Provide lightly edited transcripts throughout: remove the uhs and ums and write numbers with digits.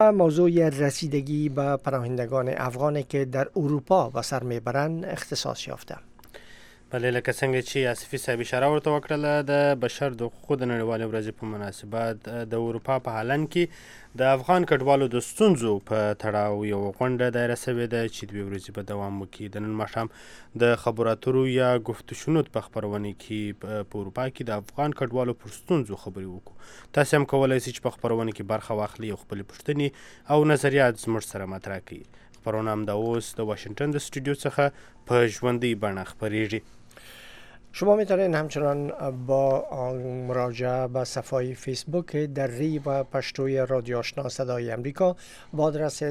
موضوع رسیدگی به پناهندگان افغانی که در اروپا به سر میبرند اختصاص یافته. بله، لکه څنګه چې آصفي صاحب اشاره ورته وکړله، د بشر د حقوقو د نړیوالې ورځې په مناسبت د اروپا په هالند کې د افغان کډوالو د ستونزو په تړاو یوه غونډه دایره شوې ده چې 2 ورځې به دوام وکړي. د نن ماښام د خبرو اترو یا گفت و شنود په خپرونه کې په اروپا کې د افغان کډوالو پر ستونزو خبرې وکړو. تاسې هم کولی شئ چې په خپرونه کې برخه واخلئ او خپلې پوښتنې او نظریات زموږ سره مطرح کړئ. خپرونه همدا اوس د واشنگټن د استودیو څخه په ژوندۍ بڼه خپریږي. شما میتونید همچنان با مراجعه به صفحه فیسبوک دری و پشتوی رادیو آشنا صدای امریکا با آدرس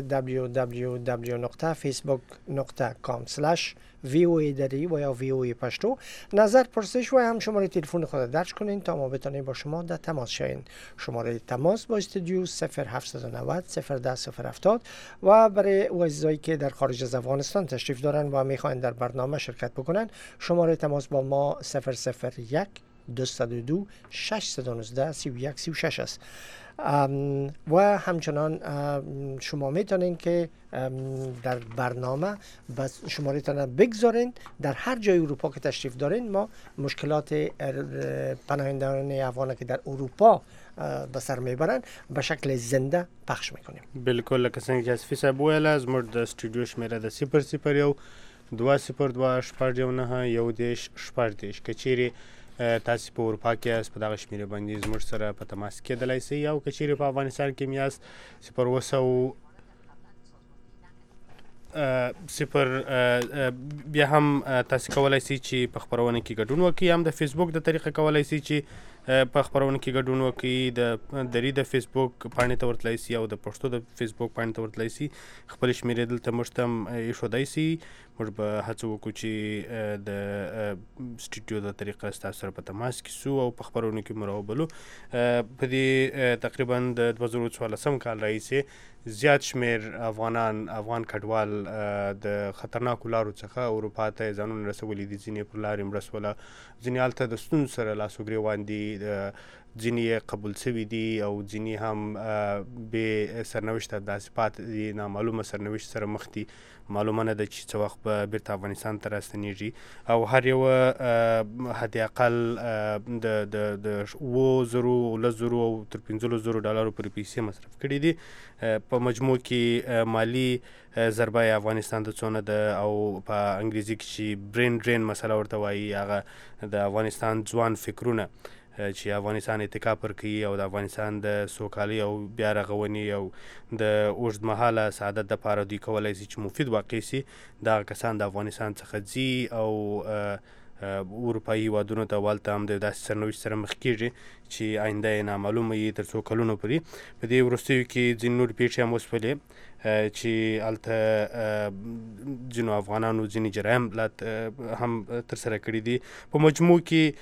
www.facebook.com/VOA دری و یا VOA پشتو نظر پرسش و هم شماره تلفن خود درج کنین تا ما بتونیم با شما در تماس شویم. شماره تماس با استودیو 0790 010 070 و برای عزیزایی که در خارج از افغانستان تشریف دارن و میخواین در برنامه شرکت بکنن شماره تماس با ما 001 202 619 31 36 است. و همچنان شما میتونین که در برنامه شماره تان بگذارین در هر جای اروپا که تشریف دارین. ما مشکلات پناهندگان افغان که در اروپا به سر میبرن به شکل زنده پخش میکنیم. بالکل، لکه څنګه چې آصفي صاحب ویله، زموږ د استودیو شمیره د 001 202 619 10 که چیرې تاسې په اروپا کې یاست په دغه شمیرې باندې زموږ سره په تماس کېدلی شئ، او که چیرې په افغانستان کې هم یاست 0 بیا هم تاسې کولی شئ چې په خپرونه کې ګډون وکړئ. هم د فیسبوک د طریقه کولی شئ چې په خپرونه کې ګډون وکړئ. د دری د فیسبوک پاڼې ته ورتلی شئ او د پښتو د فیسبوک پاڼې ته ورتلی شئ. خپلې شمیرې دلته موږ ته هم ایښودی شئ. موږ به هڅه وکړو چې د سټوډیو د طریقه ستاسو سره په تماس کې سو او په خپرونو کې مو راوبلو. په دې تقریبا د 2014 کال راهیسې زیات شمیر افغان کډوال د خطرناکو لارو څخه اروپا ته ځانونه رسولي دي. ځینې پر لارې مړه شوله، ځینې هلته د ستونزو سره لاس و ګرېوان دي، ځینې یې قبول شوي دي او ځینې هم بې سرنوشته داسې پاتې دي، نامعلومه سرنوشت سره مخ دي. معلومه نه ده چې څه وخت به بیرته افغانستان ته راستنیږي او هر یوه حد اقل د 7,000 10,000 او تر 15,000 ډالرو پورې پیسې مصرف کړي دي. په مجموع کې مالی ضربه افغانستان ته څونه ده او په انګریزي کې چې برین ډرین مسله ورته وایي، هغه د افغانستان ځوان فکرونه چې افغانستان اتکا پر کوي او د افغانستان د سوکالۍ او بیا رغونې او د اوږدمهاله سعادت دپاره دوی کولی شي چې مفید واقع شي. دغه کسان د افغانستان څخه ځي او اروپایي هیوادونو ته والته هم د داسې سرنوشت سره مخ کېږي چې آینده یې نامعلومه وي تر څو کلونو پورې. په دې وروستیو کې ځینې نورې پیښې هم وشولې چې هلته ځینو افغانانو ځینې جرایم هم ترسره کړي دي. په مجموع کې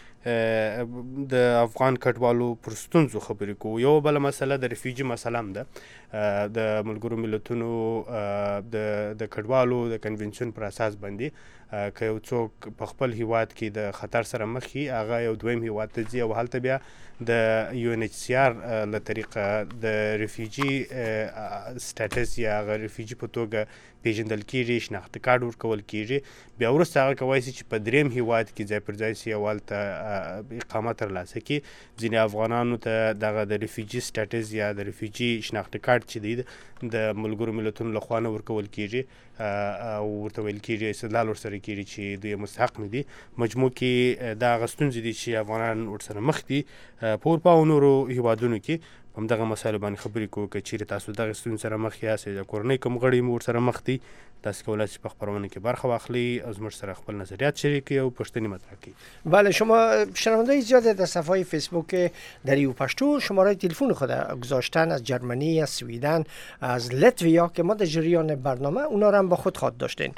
د افغان کډوالو پر ستونزو خبرې کوو. یوه بله مسله د ریفیوجي مسله هم ده. د ملګرو ملتونو د کډوالو د کنونشن پر اساس باندې که یو څوک په خپل هیواد کې د خطر سره مخ وي، هغه یو دویم هیواد ته ځي او هلته بیا د UNHCR له طریقه د ریفیوجي سټیټس یا هغه ریفیوجي په توګه پیژندل کېږي، شناخته کارت ورکول کېږي. بیا وروسته هغه کولی شي چې په دریم هیواد کې ځای پر ځای شي او هلته اقامت ترلاسه کړي. ځینې افغانانو ته دغه د ریفیوجي سټیټس یا د ریفیوجي شناخته کارت چې دی د ملګرو ملتونو لخوا نه ورکول کېږي او ورته ویل کېږي، استدلال ورسره کېږي چې دوی مستحق نه دي. مجموع کې دا هغه ستونزې دي چې افغانان ورسره مخ دي په اروپا او نورو هیوادونو کې. په همدغه مسایلو باندې خبرې کوو. که چیرې تاسو دغه ستونزې سره مخ یاست، د کورنۍ کوم غړي مو ورسره مخ دي، تاسو کولی شئ په خپرونه کې برخه واخلئ او زموږ سره خپل نظریات شریک کړئ او پوښتنې مطرح کړئ. بله، شما شنونده‌های زیاد در صفحه فیسبوک دری و پشتو شماره تلفن خود گذاشتن از جرمنی، از سویدن، از لتویا که ما در جریان برنامه اونا رو هم با خود خواد داشتین.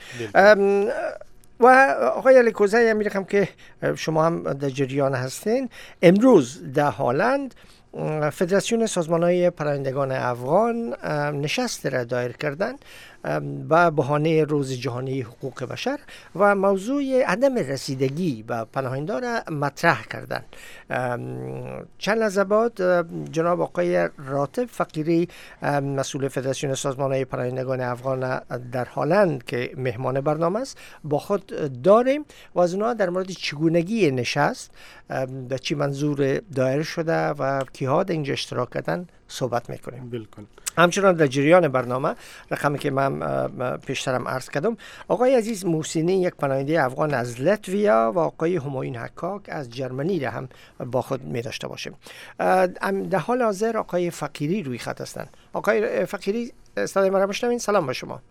و آقای علی کوزه می‌خوام که شما هم در جریان هستین. امروز در هالند فدراسیون سازمان‌های پناهندگان افغان نشست را دایر کردن به بهانه روز جهانی حقوق بشر و موضوع عدم رسیدگی به پناهنده را مطرح کردند. چند لحظه بعد جناب آقای راتب فقیری، مسئول فدراسیون سازمان‌های پناهندگان افغان در هلند که مهمان برنامه است، با خود داریم و از اونها در مورد چگونگی نشست، به چی منظور دایر شده و کیها در اینجا اشتراک کردن صحبت میکنیم. بالکل. همچنان در جریان برنامه رقمی که من پیشترم عرض کردم، آقای عزیز محسنی یک پناهنده افغان از لتویا و آقای همایون حکاک از جرمنی را هم با خود می داشته باشیم. در حال حاضر آقای فقیری روی خط هستند. آقای فقیری صدای من را میشنوین؟ سلام به شما.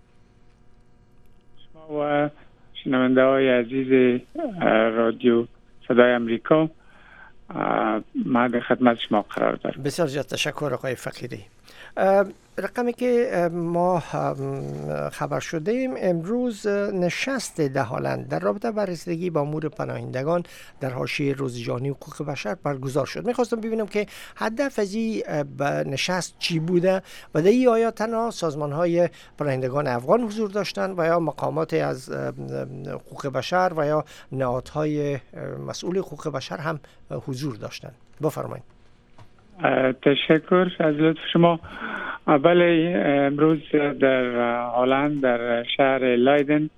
و شنونده های عزیز رادیو صدای امریکا، ما در خدمت شما قرار دارم. بسیار زیاد تشکر آقای فقیری. رقمی که ما خبر شده ایم، امروز نشست در هلند در رابطه با رسیدگی با امور پناهندگان در حاشیه روز جهانی حقوق بشر برگزار شد. میخواستم ببینم که هدف از این نشست چی بوده و در این آیا تنها سازمان‌های پناهندگان افغان حضور داشتند و یا مقامات از حقوق بشر و یا نهادهای مسئول حقوق بشر هم حضور داشتند؟ بفرمایید. تشکر از لطف شما. بله، امروز در هلند در شهر لایدن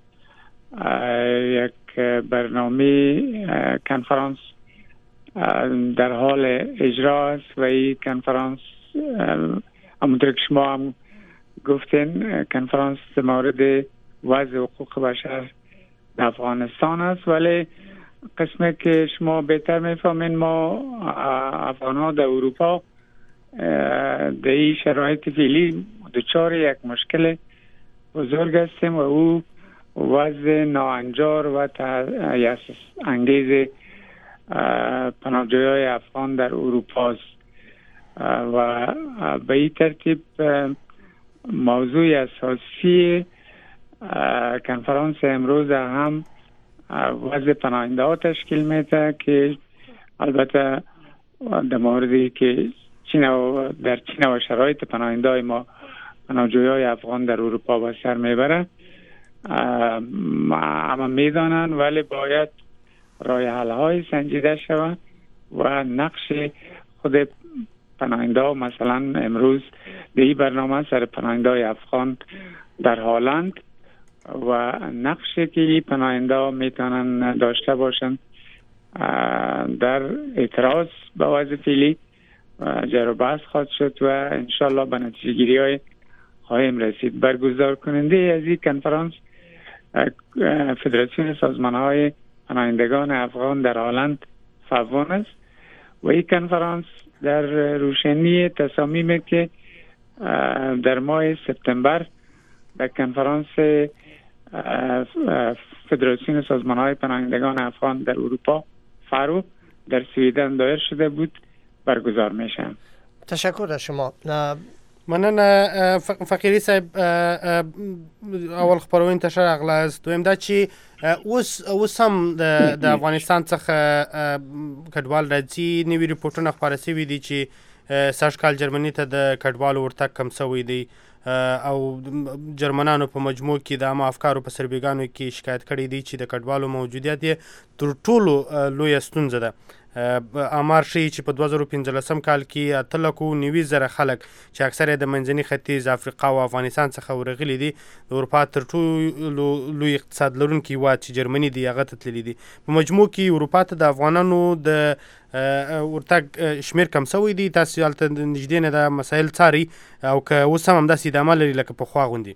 یک برنامه کنفرانس در حال اجرا است و این کنفرانس همونطور که شما هم گفتین کنفرانس مورد وضع حقوق بشر در افغانستان است، ولی قسمی که شما بهتر میفهمین ما افغان ها در اروپا در این شرایط فعلی دچار یک مشکل بزرگ هستیم و او وضع ناهنجار و تأسیس انگیز پناهجویان افغان در اروپا است و به این ترتیب موضوع اساسی کنفرانس امروز هم وضع پناهنده ها تشکیل میده که البته در موردی که در چین و شرایط پناهنده های ما پناهجویان افغان در اروپا به سر میبره اما میدانن، ولی باید راه حل های سنجیده شود و نقش خود پناهنده ها، مثلا امروز در این برنامه سر پناهنده های افغان در هلند و نقشی که پناهنده ها میتونن داشته باشند در اعتراض به وضع فعلی جر و بحث خواهد شد و انشالله به نتیجه گیری های خواهیم رسید. برگزار کننده از این کنفرانس فدراسیون سازمان های پناهندگان افغان در هلند فوان است و این کنفرانس در روشنی تصامیمی که در ماه سپتامبر در کنفرانس فدراسیون سازمان های پناهندگان افغان در اروپا فرو در سویدن دایر شده بود برگزار میشه. تشکر از شما. مننه فقیری صاحب. اول خبرونه تشر اغلا است. دویم دا چې اوس هم د افغانستان څخه کډوال راځي، نوي ریپورټونه خپاره شوي دي چې سږ کال جرمني ته د کډوالو ورتګ کم شوی دی او جرمنانو په مجموع کې د عامه افکارو په سربېګانو کې شکایت کړی دی چې د کډوالو موجودیت یې تر ټولو لویه ستونزه ده. آمار ښیي چې په 2015 کال کې 890,000 خلک چې اکثر یې د منځني ختیځ، افریقا او افغانستان څخه ورغلي دي، د اروپا تر ټولو لوی اقتصاد لرونکي هېواد چې جرمني دی هغه ته تللي دي. په مجموع کې اروپا ته د افغانانو د ورتګ شمیر کم شوی دی. تاسو هلته نږدې نه دا مسایل څارئ او که اوس هم همداسې ادامه لري لکه پخوا غوندې؟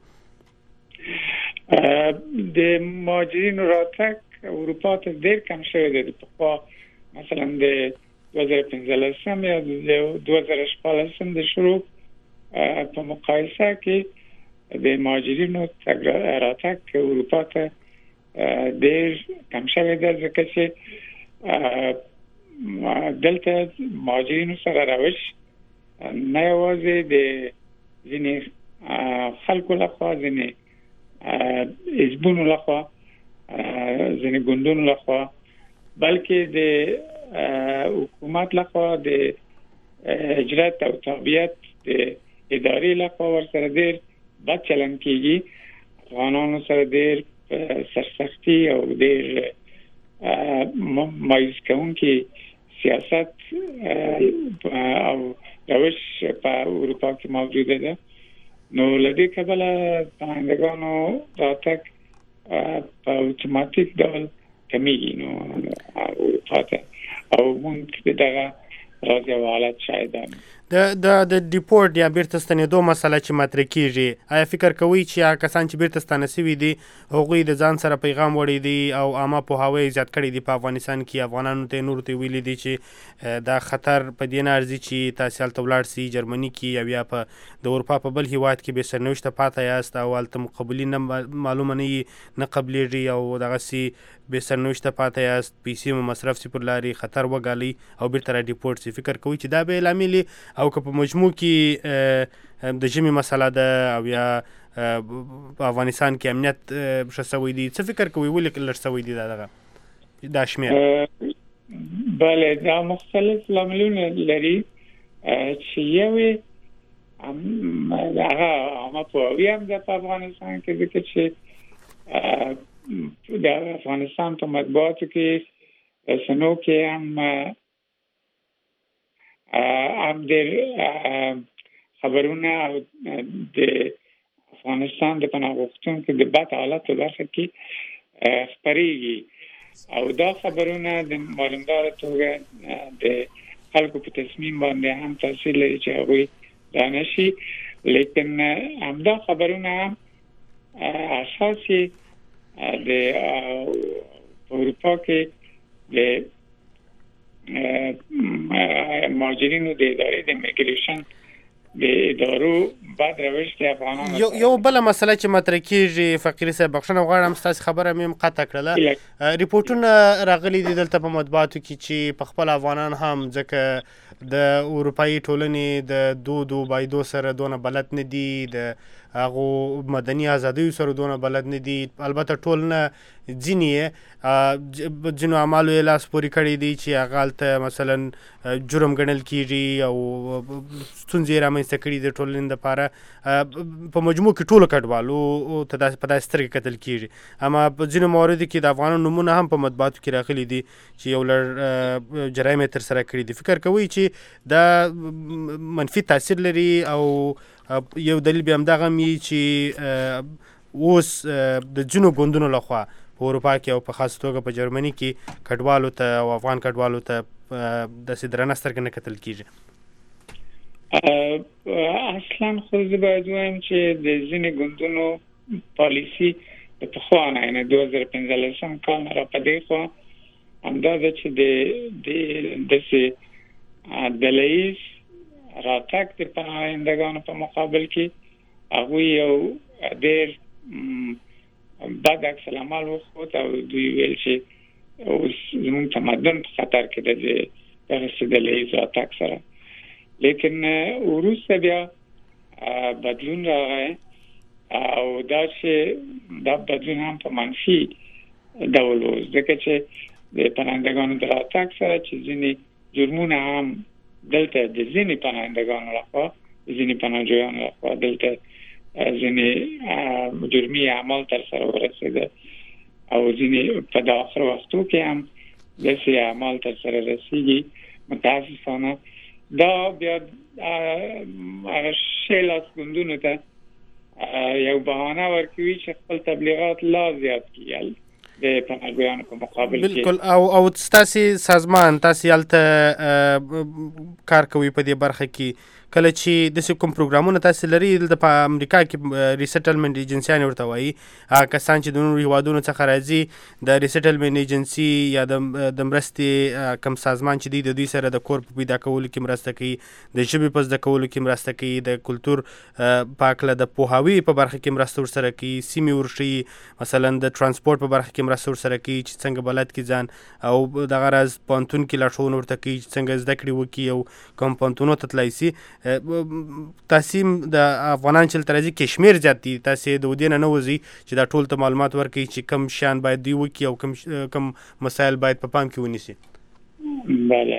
د مهاجرینو راتګ اروپا ته ډېر کم شوی دی. پخوا مثلا د 2015 یا د 2014 د شروع په مقایسه کې د مهاجرینو راتګ اروپا ته ډېر کم شوی دی، ځکه چې دلته مهاجرینو سره روش نه یوازې د ځینې خلکو لخوا، ځینې حزبونو لخوا، ځینې ګوندونو لخوا، بلکې د حکومت لخوا د اجرات او تابعیت د ادارې لخوا ورسره ډېر بد چلند کیږي افغانانو سره ډیر سرسختي او ډیر مایوس کوونکی سیاست او روش په اروپا کې موجوده ده. نو لدې کبله پناهندگانو راتګ په اتوماتیک ډول کمیږي نو اروپا ته او مونږ دغه راځي حالت شاید د ډیپورټ یا بیرته ستنېدو مسله چې مطرح کیږي، آیا فکر کوئ چې هغه کسان چې بیرته ستانه شوي دي هغوی د ځان سره پیغام وړی دی او عامه پوهاوی زیات کړی دی په افغانستان کې، افغانانو ته نورو ته ویلي دي چې دا خطر په دې نه ارځي چې تاسې هلته ولاړ سئ جرمني کې او یا په د اروپا په بل هیواد کې بې سرنوشته پاته یاست او هلته مقبولي نه معلومه نه قبلېږي او دغسې بې سرنوشته پاته یاست، پیسې مو مصرف سي پر لارې، خطر وګالئ او بیرته را ډیپورټ سي. فکر کوئ چې دا به لامل او که په مجموع کې د ژمي مسله ده او یا په افغانستان کې امنیت ښه سوی دی، څه فکر کوئ ولې لږ سوی دی دا شمېر؟ بله دا مختلف لاملونه لري چې یو هغه عامه پوهاوی هم ده په افغانستان کې، ځکه چې د افغانستان په مطبوعاتو کې رسنیو کې هم ډېر خبرونه او د افغانستان د پناه غوښتونکو د بد حالت په برخه کې خپرېږي او دا خبرونه د معلومداره توګه د خلکو په تصمیم باندې هم تاثیر لري چې هغوی دا نشي. لیکن همدا خبرونه هم اساسي د اروپا کې د مهاجرینو د ادارې د میګریشن د ادارو بعد روش د افغانانو یو بله مسله چې مطرح کېږي، فقیري صاحب بخښنه غواړم ستاسې خبره مې قطع کړله، ریپورټونه راغلي دي دلته په مطبوعاتو کې چې په خپل افغانان هم ځکه د اروپایي ټولنې د دود و بایدو سره دونه بلد نه دي، د هغو مدني ازادیو سره دونه بلد نه دي، البته ټول نه ځینې ځینو اعمالو یې لاس پورې کړی دی چې هغه هلته مثلا جرم ګڼل کېږي او ستونزې یې رامنځته کړي د ټولنې دپاره. په مجموع کې ټولو کډوالو ته په داسې سترګې کتل کېږي، اما په ځینو مواردو کې د افغانانو نومونه هم په مطبوعاتو کې راغلي دي چې یو لړ جرایم یې ترسره کړي دي. فکر کوئ چې دا منفي تاثیر لري او یو دلیل بیا همدغه هم وي چې اوس د ځینو ګوندونو لخوا په اروپا کې او په خاص توګه په جرمني کې کډوالو ته او افغان کډوالو ته داسې درنه سترګه نه کتل کېږي؟ اصلا خو زه باید ووایم چې د ځینې ګوندونو پالیسي د پخوا نه یعنې 2015 کال نه راپدې خوا همدا ده چې د داسې ډله ییز راتګ د پناهندگانو په مقابل کې هغوی یو ډېر بد عکس العمل وښود او دوی ویل چې اوس زموږ تمدن په خطر کې ده د دغسې ډله ییز راتګ سره. لیکن وروسته بیا بدلون راغی او دا بدلون هم په منفي ډول و، ځکه چې د پناهندگانو د راتګ سره چې ځینې جرمونه هم دلته د ځینې پناهندگانو لخوا ځینې پناهجویانو لخوا دلته ځینې جرمي اعمال ترسره ورسېده او ځینې په آخر وختو کې هم داسې اعمال ترسره رسېږي. متاسفانه دا بیا هغه ښی لاس ګوندونو ته یو بهانه ورکوي چې خپل تبلیغات لا زیات کړي د پناهجویانو په مقابل کې. بالکل. او ستاسې سازمان تاسې هلته کار کوي په دې برخه کې، کله چې داسې کوم پروګرامونه تاسې لري دلته په امریکا کې ریسیټلمنټ ایجنسیانې ورته وایي، هغه کسان چې د نورو هیوادونو څخه راځي د ریسیټلمنټ ایجنسي یا د مرستې کوم سازمان چې دی د دوی سره د کور په پیدا کولو کې مرسته کوي، د ژبې په زده کولو کې مرسته کوي، د کلتور په هکله د پوهاوي په برخه کې مرسته ورسره کوي، سیمې ورښیي، مثلا د ترانسپورټ په برخه کې مرسته ورسره کوي چې څنګه بلد کې ځان او دغه راز پوهنتون کې لارښوونه ورته کوي چې څنګه زده کړې وکړي او کوم پوهنتونو ته تللی سي. تاسې د افغانان چې هلته راځي کې شمېر زیات دي، تاسې د ودې نه وځئ چې دا ټول ته معلومات ورکړئ چې کوم شیان باید دوی وکړي او کوم مسایل باید په پام کې ونیسي. بله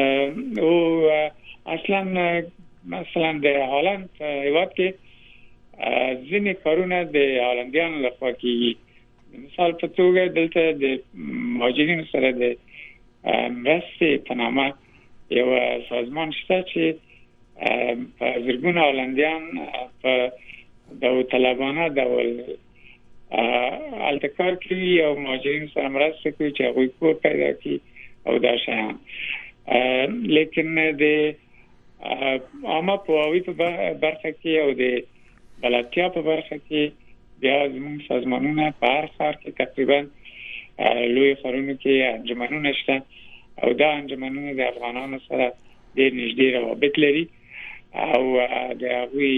او اصلا مثلا د هالند هیواد کې ځینې کارونه د هالندیانو لخوا کیږي. مثال په توګه دلته د مهاجرینو سره د مرستې په نامه یو سازمان شته چې په زرګونه هالندیان په داوطلبانه ډول التکار کوي او مهاجرینو سره مرسته کوي چې هغوی کور پیدا کړي او دا شیان. لیکن د عامه پوهاوي په برخه کې او د بلدتیا په برخه کې بیا زموږ سازمانونه په هر ښار کې تقریبا لوی ښارونو کې انجمنونه شته او دا انجمنونه د افغانانو سره ډېر نږدې روابط لري او د هغوی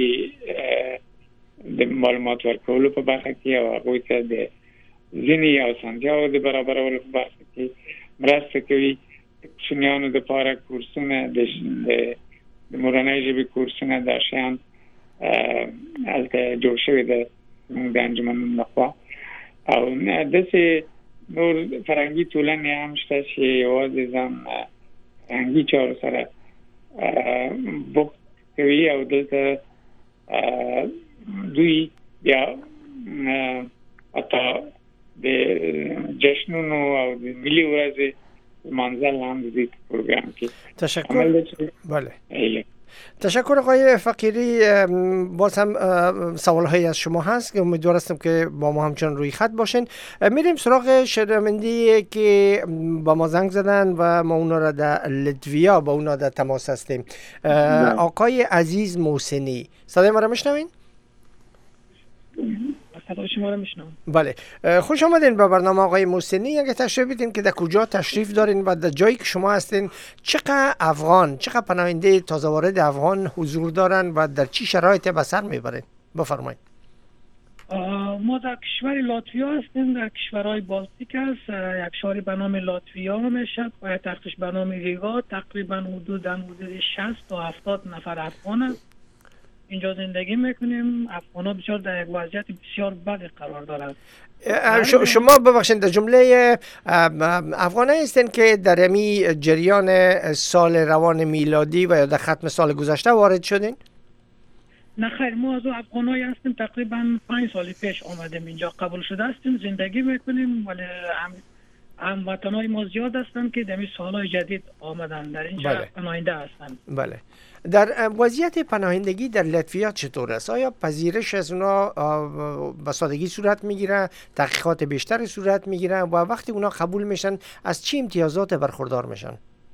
د معلومات ورکولو په برخه کې او هغوی ته د ځینې اسانتیاوو د برابرولو په برخه کې مرسته کوي. کوچنیانو دپاره کورسونه د مورنۍ ژبې کورسونه دا شیان هلته جوړ شوي ده زموږ د انجمنونو لخوا او داسې نور فرهنګي ټولنې هم شته چې یوازې ځان فرهنګي چارو سره بوخت کوي او دلته دوی بیا حتی د جشنونو او د ملي ورځې منزل هم د دې پروګرام کې. تشکر. بله تشکر آقای فقیری. باز هم سوالهایی از شما هست که امیدوار هستم که با ما همچنان روی خط باشین. میریم سراغ شنونده که با ما زنگ زدن و ما اونا را در لتویا با اونا در تماس هستیم. آقای عزیز محسنی، صدای ما را میشنوین؟ شما رو میشنم. بله، خوش آمدین به برنامه آقای محسنی. اگه تشریف بدین که در کجا تشریف دارین و در جایی که شما هستین چقدر افغان، چقدر پناهنده تازه وارد افغان حضور دارن و در چی شرایطی به سر میبرین؟ بفرمایید. ما در کشور لاتویا هستیم، در کشورهای بالتیک است. یک شهری به نام لاتویا میشه، پایتختش به نام ریگا. تقریبا حدود 60 تا 70 نفر افغان است. اینجا زندگی میکنیم. افغان‌ها بسیار در یک وضعیت بسیار بدی قرار دارند. شما ببخشید در جمله افغان‌ها هستین که در امی جریان سال روان میلادی و یا در ختم سال گذشته وارد شدین؟ نه خیر، ما از افغان‌هایی هستیم تقریبا 5 سال پیش آمدیم اینجا، قبول شده هستیم، زندگی میکنیم، ولی هموطن‌های ما زیاد هستند که در این سال‌های جدید آمدن در اینجا پناهنده هستند. بله. در وضعیت پناهندگی در لتویا چطور است؟ آیا پذیرش از اونا به سادگی صورت میگیره؟ تحقیقات بیشتری صورت میگیره و وقتی اونا قبول میشن از چه امتیازات برخوردار میشن؟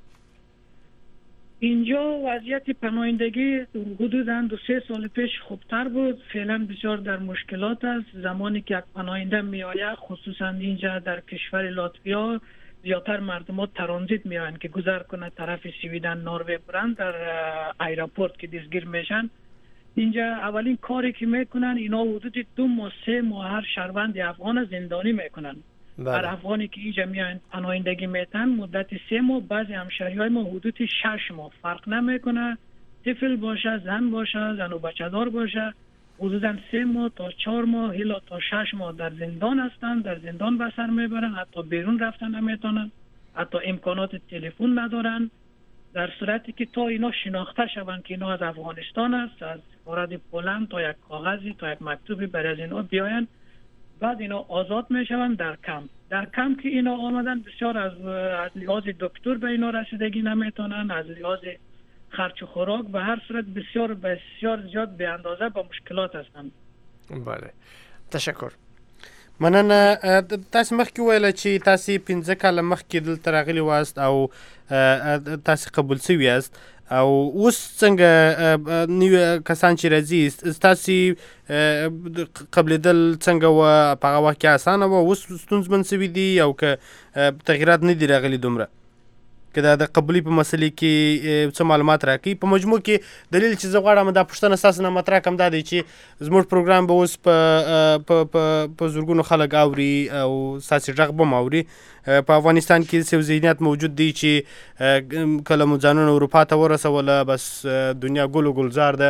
اینجا وضعیت پناهندگی حدوداً 2-3 سال پیش خوبتر بود. فعلا بسیار در مشکلات است. زمانی که یک پناهنده میآید، خصوصا اینجا در کشور لاتویا، زیادتر مردم ها ترانزیت میان که گذر کنه طرف سویدن، نروژ برن، در ایرپورت که دستگیر میشن. اینجا اولین کاری که میکنن اینا حدود 2 ماه 3 ماه هر شهروند افغان زندانی میکنن. هر افغانی که اینجا میان پناهندگی میتن مدت 3 ماه، بعضی همشهریای ما حدود 6 ماه، فرق نمیکنه طفل باشه، زن باشه، زن و بچه دار باشه، حدوداً 3 ماه تا 4 ماه الا تا 6 ماه در زندان هستند، در زندان به سر میبرن، حتی بیرون رفتن نمیتونن، حتی امکانات تلفن ندارن. در صورتی که تا اینا شناخته شوند که اینا از افغانستان است، از سفارت پولند تا یک کاغذی تا یک مکتوبی برای از اینا بیاین، بعد اینا آزاد میشوند در کمپ. در کمپ که اینا آمدن بسیار از لحاظ دکتر به اینا رسیدگی نمیتونن، از لحاظ خرچ و خوراک به هر صورت بسیار زیاد به اندازه با مشکلات هستند. بله، تشکر. مننه. تاسو مخکې ویل چې تاسو 15 کاله مخکې دلته راغلي واست او تاسو قبول شوي یاست او اوس څنګه نوي کسان چې راځي تاسو قبلېدل څنګه و؟ په هغه وخت کې اسانه و، اوس ستونزمن شوي دي او که تغییرات نه دي راغلي دومره؟ که دا د قبولي په مسلې کې څه معلومات راکړي. په مجموع کې دلیل چې زه غواړم دا پوښتنه ستاسو نه مطرح کړم دا دی چې زموږ پروګرام به اوس په زرګونو خلک اوري او ستاسې غږ به هم اوري. په افغانستان کې داسې یو ذهنیت موجود دی چې کله مو ځانونه اروپا ته ورسوله بس دنیا ګل و ګلزار ده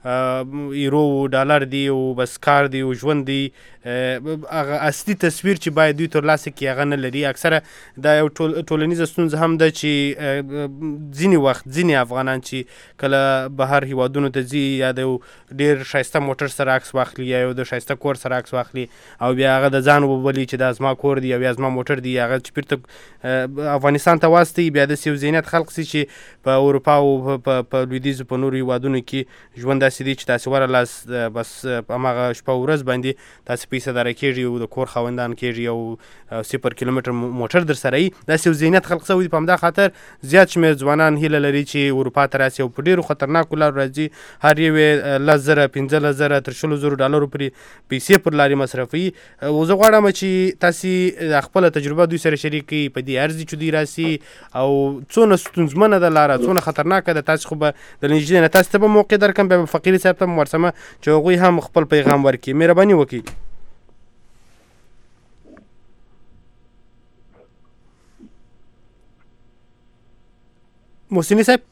یورو او ډالر دی او بس کار دی او ژوند دی هغه اصلي تصویر چې باید دوی ترلاسه کړي هغه نه لري. اکثره دا یو ټولنیزه ستونزه هم ده چې ځینې وخت ځینې افغانان چې کله بهر هیوادونو ته ځي یا د ډېر ښایسته موټر سره عکس واخلي یا یو د ښایسته کور سره عکس واخلي او بیا هغه د ځان وبولي چې دا زما کور دی او یا زما موټر دی، هغه چې بیرته افغانستان ته واستوي بیا داسې یو ذهنیت خلق سي چې په اروپا او په لویدیځو په نورو هیوادونو کې ژوند داسې دی چې تاسې ورلاست بس هماغه شپه ورځ باندې تاسې پیسه داره کېږي او د کور خاوندان کېږي او 0 کیلومتر موټر در سره وي. داسې یو ذهنیت خلق شوی. په همدا خاطر زیات شمېر ځوانان هیله لري چې اروپا ته راسي او په ډېرو خطرناکو لارو راځي. هر یو یې 10,000 15,000 تر 20,000 ډالرو پورې پیسې پر لارې مصرفوي. او زه غواړم چې تاسې خپله تجربه دوی سره شریک کړئ، په دې ارزي چې دوی راسي او څونه ستونزمنه ده لاره، څونه خطرناکه ده. تاسې خو به د نږدې نه تاسې ته به موقع درکړم، بیا به فقیري صاحب ته هم ورسمه چې هغوی هم خپل پیغام ورکړي. مهرباني وکړئ. محسنی صاحب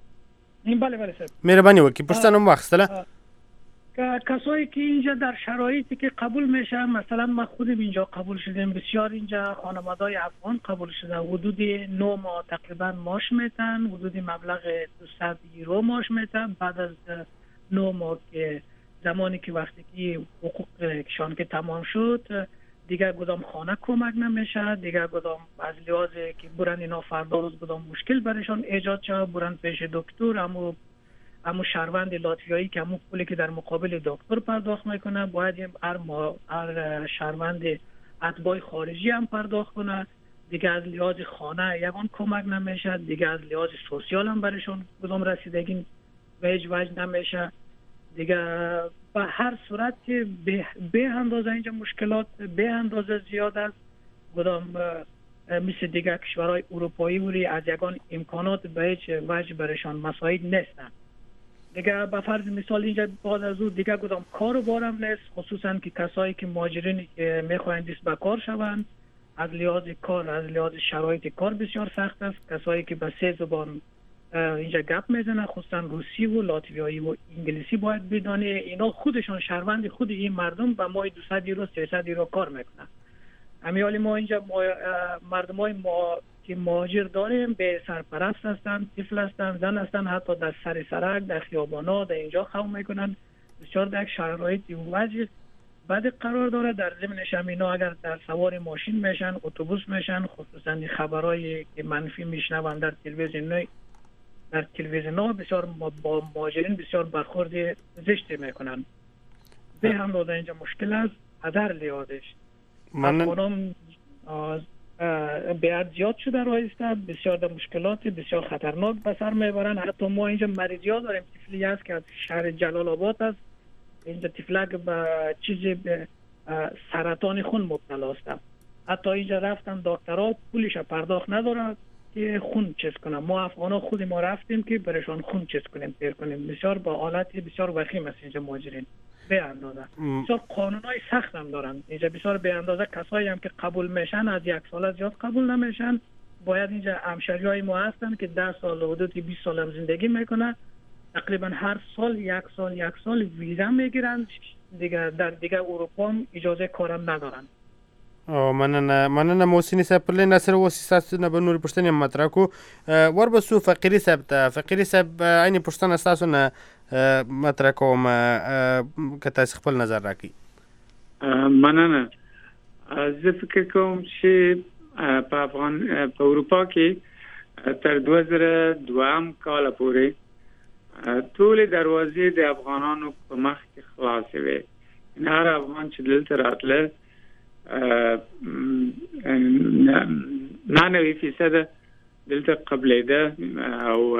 بله صاحب مهربانی وکړئ، پوښتنه مو واخیستله. کسایی که اینجا در شرایطی که قبول میشه، مثلا ما خودم اینجا قبول شدیم، بسیار اینجا خانواده‌های افغان قبول شده، حدود 9 ماه تقریبا معاش میتن، حدود مبلغ 200 یورو معاش میتن. بعد از 9 ماه که زمانی که وقتی که حقوقشان که تمام شد دیگر کدام خانه کمک نمیشه، دیگر کدام از لحاظ که برن اینا فردا روز کدام مشکل برشان ایجاد شد، برن پیش دکتر، همون شهروند لاتویایی که همون پولی که در مقابل دکتر پرداخت میکنه باید هر شهروند اتباع خارجی هم پرداخت کنه. دیگه از لحاظ خانه یگان کمک نمیشه، دیگه از لحاظ سوسیال هم برشون کدام رسیدگی به هیچ وجه نمیشه. دیگه به هر صورت که به اندازه اینجا مشکلات به اندازه زیاد است. کدام مثل دیگه کشورهای اروپایی وری از یگان امکانات به هیچ وجه برشان مساعد نیستن. دیگه به فرض مثال اینجا بعد از اون دیگه کدام کار و بارم نیست، خصوصا که کسایی که مهاجرینی که میخواین دست به کار شوند، از لحاظ کار از لحاظ شرایط کار بسیار سخت است. کسایی که به 3 زبان اینجا گپ میزنن، خصوصا روسی و لاتویایی و انگلیسی باید بدانه. اینا خودشان شهروند خود این مردم به ماه 200 یورو 300 یورو کار میکنن. امیالی ما اینجا مردمای ما که مهاجر داریم به سرپرست هستن، طفل هستن، زن هستن، حتی در سر سرک در خیابانا در اینجا خواب میکنن. بسیار در شرایطی و وضع بعد قرار داره. در ضمنش هم اینا اگر در سوار ماشین میشن، اتوبوس میشن، خصوصا خبرایی که منفی میشنون در تلویزیون بسیار با مهاجرین بسیار برخورد زشتی میکنن. به هم داده اینجا مشکل است. هر لحاظش افغانان بیاد زیاد شده رایسته، بسیار در مشکلات بسیار خطرناک به سر میبرن. حتی ما اینجا مریضی ها داریم. طفلی است که از شهر جلال آباد است، اینجا طفلک به به سرطان خون مبتلا است. حتی اینجا رفتن دکترها پولش پرداخت ندارن که خون چیز کنن. ما افغانا خود ما رفتیم که برشان خون چیز کنیم پیر کنیم. بسیار با حالت بسیار وخیم است اینجا مهاجرین به اندازه. بسیار قانونای سخت هم دارن اینجا، بسیار به اندازه. کسایی هم که قبول میشن از 1 سال زیاد قبول نمیشن. باید اینجا همشهریای ما هستن که 10 سال حدود 20 سال هم زندگی میکنن. تقریبا هر سال یک سال ویزا میگیرن. دیگه اروپا هم اجازه کارم ندارن. او مننه محسنی صاحب. پر لین ناصر اوسې ستاسو نه به نورې پوښتنې هم مطرح کړو. وربسو فقیري صاحب ته. فقیري صاحب عینې پوښتنه ستاسو نه مطرح کوم که تاسې خپل نظر راکړئ. مننه. زه فکر کوم چې په اروپا کې تر 2002 کال پورې ټولې دروازې د افغانانو په مخ کې خلاصې وې. هر افغان چې دلته راتله 99% دلته قبلېده او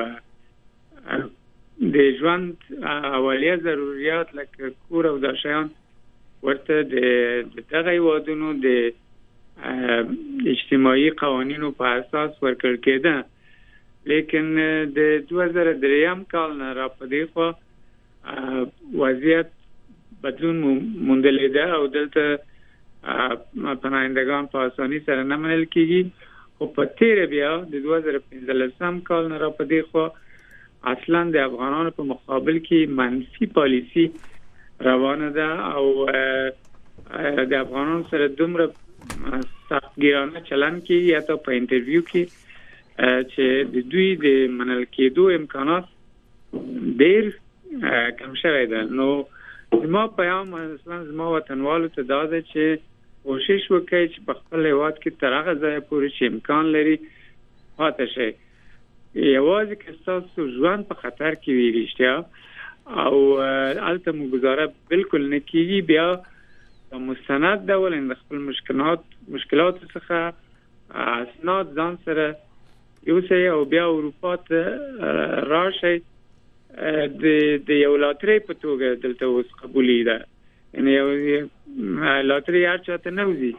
د ژوند اولیه ضرورت لکه کور او دا شیان ورته د دغه هیوادونو د اجتماعي قوانینو په اساس ورکړل کېده. لیکن د 2003 کال نه را په دې خوا وضعیت بدلون موندلی ده او دلته پناهندگان په اسانۍ سره نه منل کېږي. خو په تېره بیا د 2015 کال نه را په دې خوا اصلا د افغانانو په مقابل کې منفي پالیسی روانه ده او د افغانانو سره دومره سختگیرانه چلن کوي یا په انټرویو کې چې د دوی د منل کېدو امکانات ډېر کم شوی ده. نو زما پیغام اصلا زما وطنوالو ته دا ده چې کوشش وکړئ چې په خپل هیواد کې تر هغه ځایه پورې چې امکان لري پاتې شئ. یوازې که ستاسو ژوند په خطر کې وي رښتیا او هلته مو ګزاره بالکل نه کېږي، بیا په مستند ډول د خپل مشکلاتو څخه اسناد ځان سره یوسئ او بیا اروپا ته راشئ. د یو لاترۍ په توګه دلته اوس قبولي ده، یعنې یو لاترۍ هر چا ته نه وځي،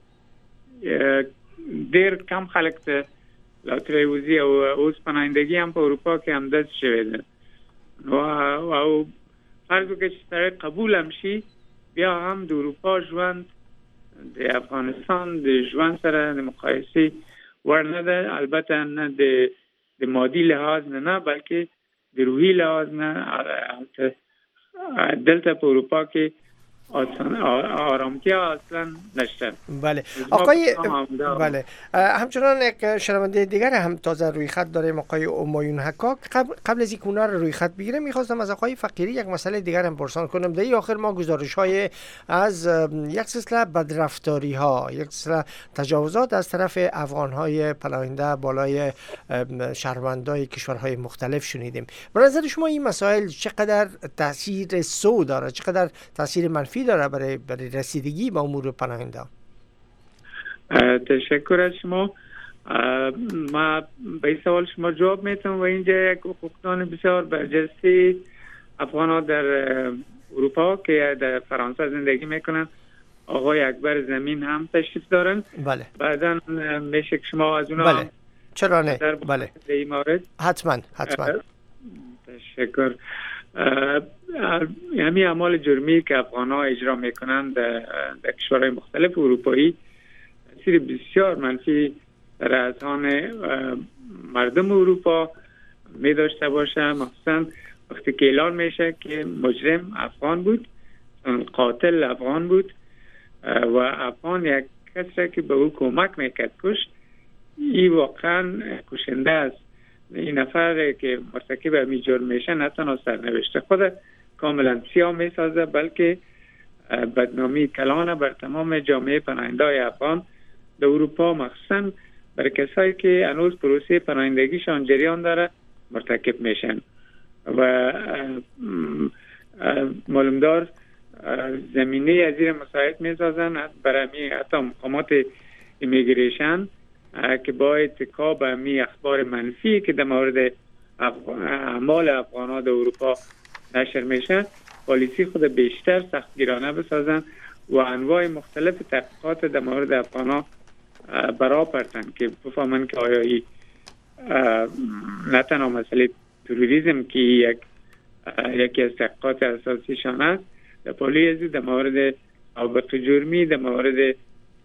ډېر کم خلک ته لاترۍ وځي او اوس پناهندګي هم په اروپا کې همداسې شوې ده. او فرض وکړئ چې سړی قبول هم شي، بیا هم د اروپا ژوند د افغانستان د ژوند سره د مقایسې وړ نه ده. البته نه د مادي لحاظ نه بلکې د روحي لحاظ نه. دلته په اروپا کې آرامتیا اصلا نشته. بله آقای بله همچنان یک شنونده دیگر هم تازه روی خط داریم، آقای همایون حکاک. قبل از اینکه اونا رو روی خط بگیرم میخواستم از آقای فقیری یک مسئله دیگر هم پرسان کنم. در آخر ما گزارش های از یک سلسله بدرفتاری ها، یک سلسله تجاوزات از طرف افغان های پناهنده بالای شهروندان کشورهای مختلف شنیدیم. به نظر شما این مسائل چقدر تاثیر سو داره، چقدر تاثیر منفی داره برای رسیدگی به امور پناهنده؟ تشکر از شما. ما به این سوال شما جواب میتونم و اینجا یک حقوقدان بسیار برجسته افغان‌ها در اروپا که در فرانسه زندگی میکنن، آقای اکبر زمین هم تشریف دارن. بله. بعداً میشه که شما از اونا بله. چرا نه؟ بله. در این مورد حتما. تشکر. همین اعمال جرمی که افغان‌ها اجرا میکنند در کشورهای مختلف اروپایی تاثیر بسیار منفی در اذهان مردم اروپا می داشته باشه، مخصوصا وقتی که اعلان میشه که مجرم افغان بود، قاتل افغان بود و افغان یک کسی که به او کمک میکرد کشت، این واقعا کشنده است. این نفر که مرتکب همین جرم میشه نه تنها سرنوشت خود کاملا سیاه میسازه بلکه بدنامی کلان بر تمام جامعه پناهنده‌های افغان در اروپا، مخصوصا برای کسایی که هنوز پروسه پناهندگیشان جریان داره مرتکب میشن و معلومدار زمینه از زیر مساعد میسازن برای حتی مقامات ایمیگریشن که با اتکا به می اخبار منفی که در مورد اعمال افغان‌ها در اروپا نشر میشه، پالیسی خود بیشتر سختگیرانه بسازن و انواع مختلف تحقیقات در مورد افغان‌ها برا پرتن که بفهمن که آیا نه تنها مسئله تروریسم که یکی از تحقیقات اساسیشان است، در پالیسی در مورد سابقه جرمی، در مورد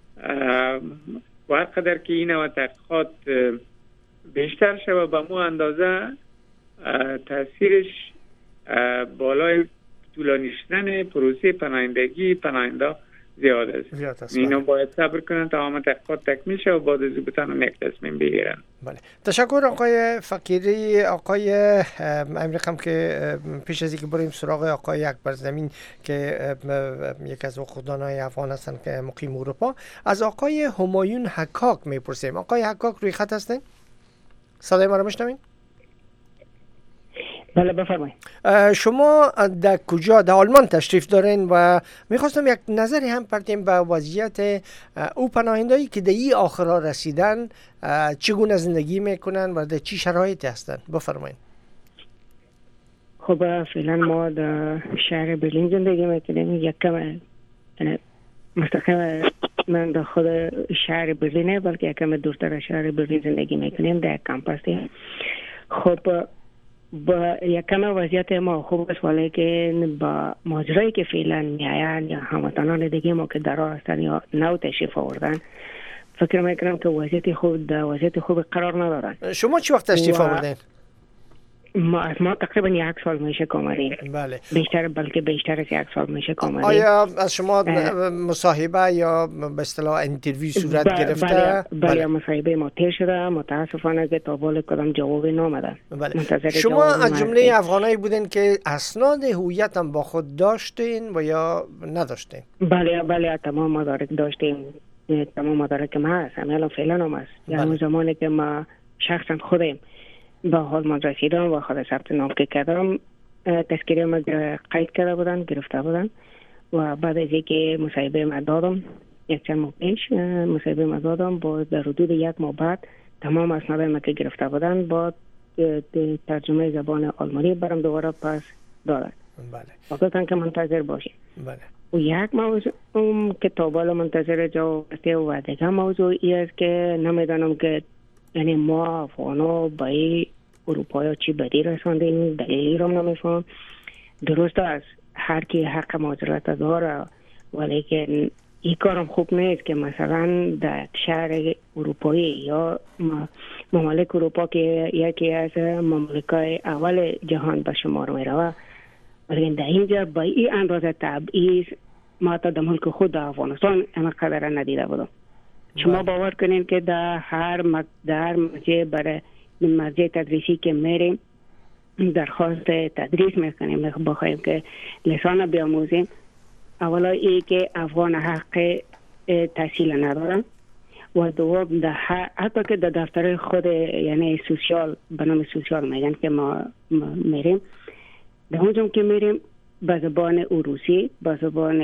و هر قدر که این و تحقیقات بیشتر شود به مو اندازه تاثیرش بالای طولانی شدن پروسه پناهندگی پناهنده زیاد است. اینا باید صبر کنن تا تمام تحقیقات تکمیل شه و بعد از بتونن یک تصمیم بگیرن. بله. تشکر آقای فقیری. آقای امریکم که پیش از اینکه بریم سراغ آقای اکبر زمین که یکی از حقوقدانای افغان هستن که مقیم اروپا، از آقای همایون حکاک میپرسیم. آقای حکاک روی خط هستن؟ صدای ما رو میشنوین؟ بله بفرمایید. شما در کجا در آلمان تشریف دارین و میخواستم یک نظری هم پرتیم به وضعیت او پناهندهایی که در این آخرها رسیدن، چگونه زندگی میکنن و در چی شرایطی هستن؟ بفرمایید. خب فعلا ما در شهر برلین زندگی میکنیم. یک کم مستقیم من در خود شهر برلینه بلکه یک کم دورتر از شهر برلین زندگی میکنیم در کمپاسی. خب با یک کم وضعیت ما خوب است، ولی که با ماجرایی که فعلا میآیند یا هموطنان دیگه ما که در راه هستند یا نو تشریف آوردن، فکر میکنم که وضعیت خوب قرار ندارن. شما چی وقت تشریف آوردین؟ ما تقریبا 1 سال میشه که آمدیم. بله. بلکه بیشتر از 1 سال میشه که آمدیم. آیا از شما مصاحبه یا به اصطلاح انترویو صورت گرفته؟ بله مصاحبه ما تیر شده، متاسفانه که تا حال کدام جوابی نآمده. بله. شما از جمله افغانایی بودین که اسناد هویت هم با خود داشتین و یا نداشتین؟ بله تمام مدارک داشتیم، تمام مدارک ما هست، الان فعلا هم هست. یعنی زمانی که ما شخصا خودم به حال من رسیدم و خود ثبت نام که کردم، تذکره ما قید کرده بودن، گرفته بودن و بعد از اینکه مصاحبه ما دادم، یک چند ماه پیش مصاحبه ما دادم، با در حدود 1 ماه بعد تمام اسناد ما که گرفته بودن با ترجمه زبان آلمانی برام دوباره پس دادن. بله. وقتا که منتظر باشیم. بله. و یک موضوع که تا بالا منتظر جواب و دیگه موضوع است که نمیدانم که یعنی ما افغانا به اروپایی چی بدی رساندیم، دلیلی رو نمیفهم. درست است هر کی حق مهاجرت داره، ولی که این کارم خوب نیست که مثلا در شهر اروپایی یا ممالک اروپا که یکی از مملکای اول جهان به شمار می روه، ولی در اینجا با این اندازه تبعیض ما تا در ملک خود در افغانستان اما قدر ندیده بودم. شما باور کنین که در هر مرجع برای مرجع تدریسی که میریم درخواست تدریس میکنیم، بخوایم که لسان بیاموزیم، اولا ای که افغان حق تحصیل ندارن و دوم حتی که در دفتر خود یعنی سوسیال به نام سوسیال میگن که ما میریم، در اونجا که میریم به زبان روسی، به زبان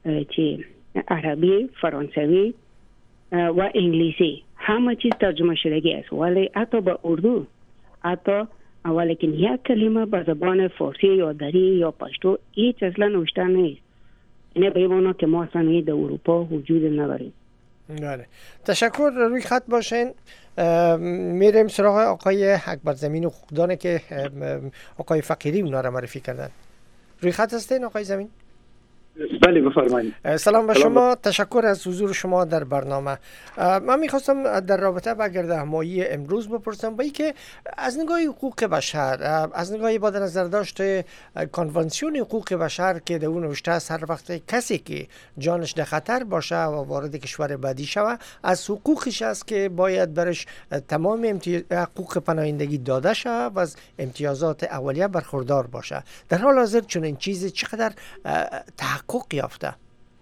عربی، فرانسوی و انگلیسی همه چیز ترجمه شدگی است، ولی حتی به اردو حتی اولی که یک کلمه به زبان فارسی یا دری یا پشتو هیچ اصلا نوشته نیست. اینه به این که ما اصلا در اروپا وجود نداریم. بله. تشکر، روی خط باشین. میریم سراغ آقای اکبرزمین و حقوقدانه که آقای فقیری اونا رو معرفی کردن. روی خط هستین آقای زمین؟ بله بفرمایید. سلام به شما، تشکر از حضور شما در برنامه. من میخواستم در رابطه با گردهمایی امروز بپرسم با اینکه از نگاه حقوق بشر، از نگاه با در نظر داشته کنوانسیون حقوق بشر که در اون نوشته است هر وقت کسی که جانش در خطر باشه و وارد کشور بعدی شوه از حقوقش است که باید برش تمام حقوق پناهندگی داده شه و از امتیازات اولیه برخوردار باشه. در حال حاضر چون این چیزی چقدر تحقق یافته؟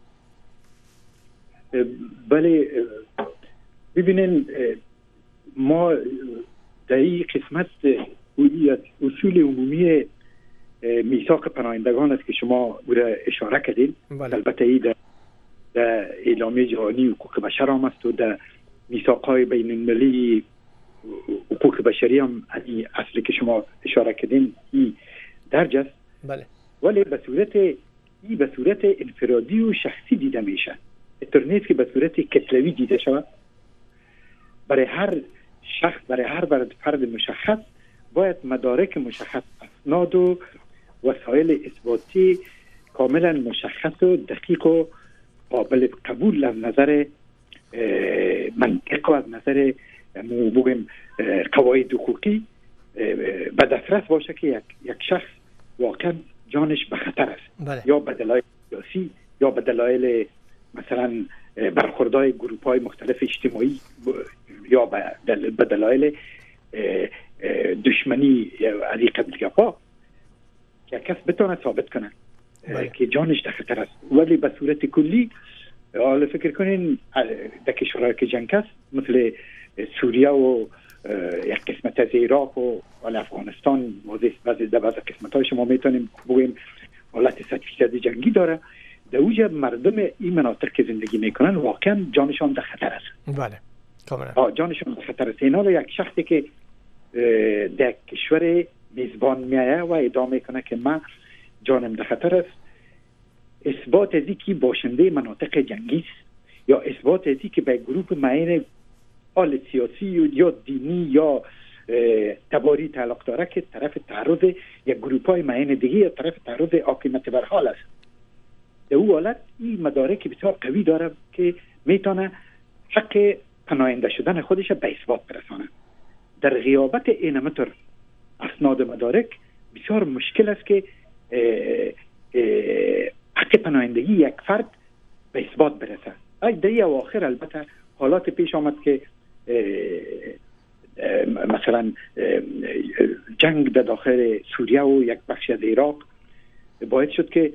بله ببینین، ما در این قسمت اصول عمومی میثاق پناهندگان است که شما او را اشاره کردین. البته ای در اعلامیه جهانی حقوق بشر هم است و در میثاق‌های بین المللی حقوق بشری هم اصلی که شما اشاره کردین این درج است. بله. ولی به صورت انفرادی و شخصی دیده میشه، اینطور نیست که به صورت کتلوی دیده شود. برای هر شخص، برای هر فرد مشخص باید مدارک مشخص، اسناد و وسایل اثباتی کاملا مشخص و دقیق و قابل قبول از نظر منطق و از نظر قواعد حقوقی به دسترس باشه که یک شخص واقعا جانش به خطر است. بله. یا به دلایل سیاسی یا به دلایل مثلا برخوردهای گروه‌های مختلف اجتماعی یا به دلایل دشمنی از این قبیل که کس بتونه ثابت کنه که جانش در خطر است. ولی به صورت کلی حالا فکر کنین در کشورهای که جنگ است مثل سوریه و یک قسمت از عراق و افغانستان، بعضی قسمت‌های شما میتونیم بگویم حالت 100% جنگی داره، در اوج مردم این مناطق که زندگی میکنن واقعا جانشان در خطر است. بله کاملا جانشان در خطر است. اینا رو یک شخصی که در کشور میزبان میایه و ادعا میکنه که من جانم در خطر است، اثبات از اینکه باشنده مناطق جنگی است یا اثبات از اینکه به گروه معین حال سیاسی یا دینی یا تباری تعلق داره که طرف تعرض یک گروه‌های معین دیگه یا طرف تعرض حاکمیت بر حال است. در او حالت این مدارک بسیار قوی داره که میتونه حق پناهنده شدن خودش به اثبات برسانه. در غیابت این متر اسناد مدارک بسیار مشکل است که حق پناهندگی یک فرد به اثبات برسه. در اواخر البته حالات پیش آمد که مثلا جنگ در داخل سوریه و یک بخش از عراق باید شد که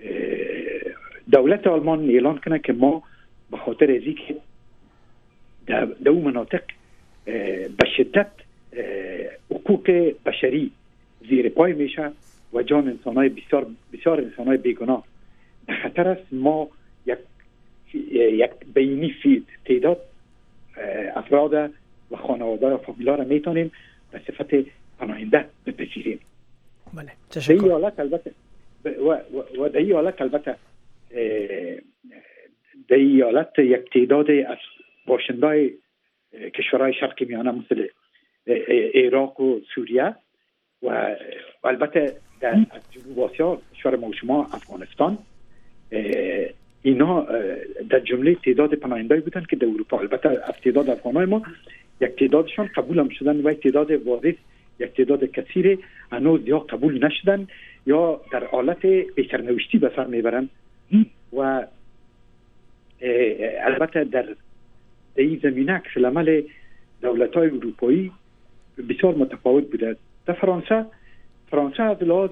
دولت آلمان اعلان کنه که ما به خاطر از اینکه در اون مناطق به شدت حقوق بشری زیر پای میشه و جان انسانای بسیار انسانای بیگناه در خطر است، ما یک بینی تعداد افراد و خانواده و فامیلا را میتونیم به صفت پناهنده بپذیریم. بله، تشکر. در این حالت البته و در این حالت البته در این حالت یک تعداد از باشندای کشورهای شرق میانه مثل عراق و سوریه و البته از جنوب آسیا کشور ما و شما افغانستان، اینا در جمله تعداد پناهنده‌ای بودن که در اروپا، البته از تعداد افغانای ما یک تعدادشان قبول هم شدن و یک تعداد واضح، یک تعداد کثیر هنوز یا قبول نشدن یا در حالت بی‌سرنوشتی به سر میبرن و البته در این زمینه عکس العمل دولت‌های اروپایی بسیار متفاوت بوده. در فرانسه از لحاظ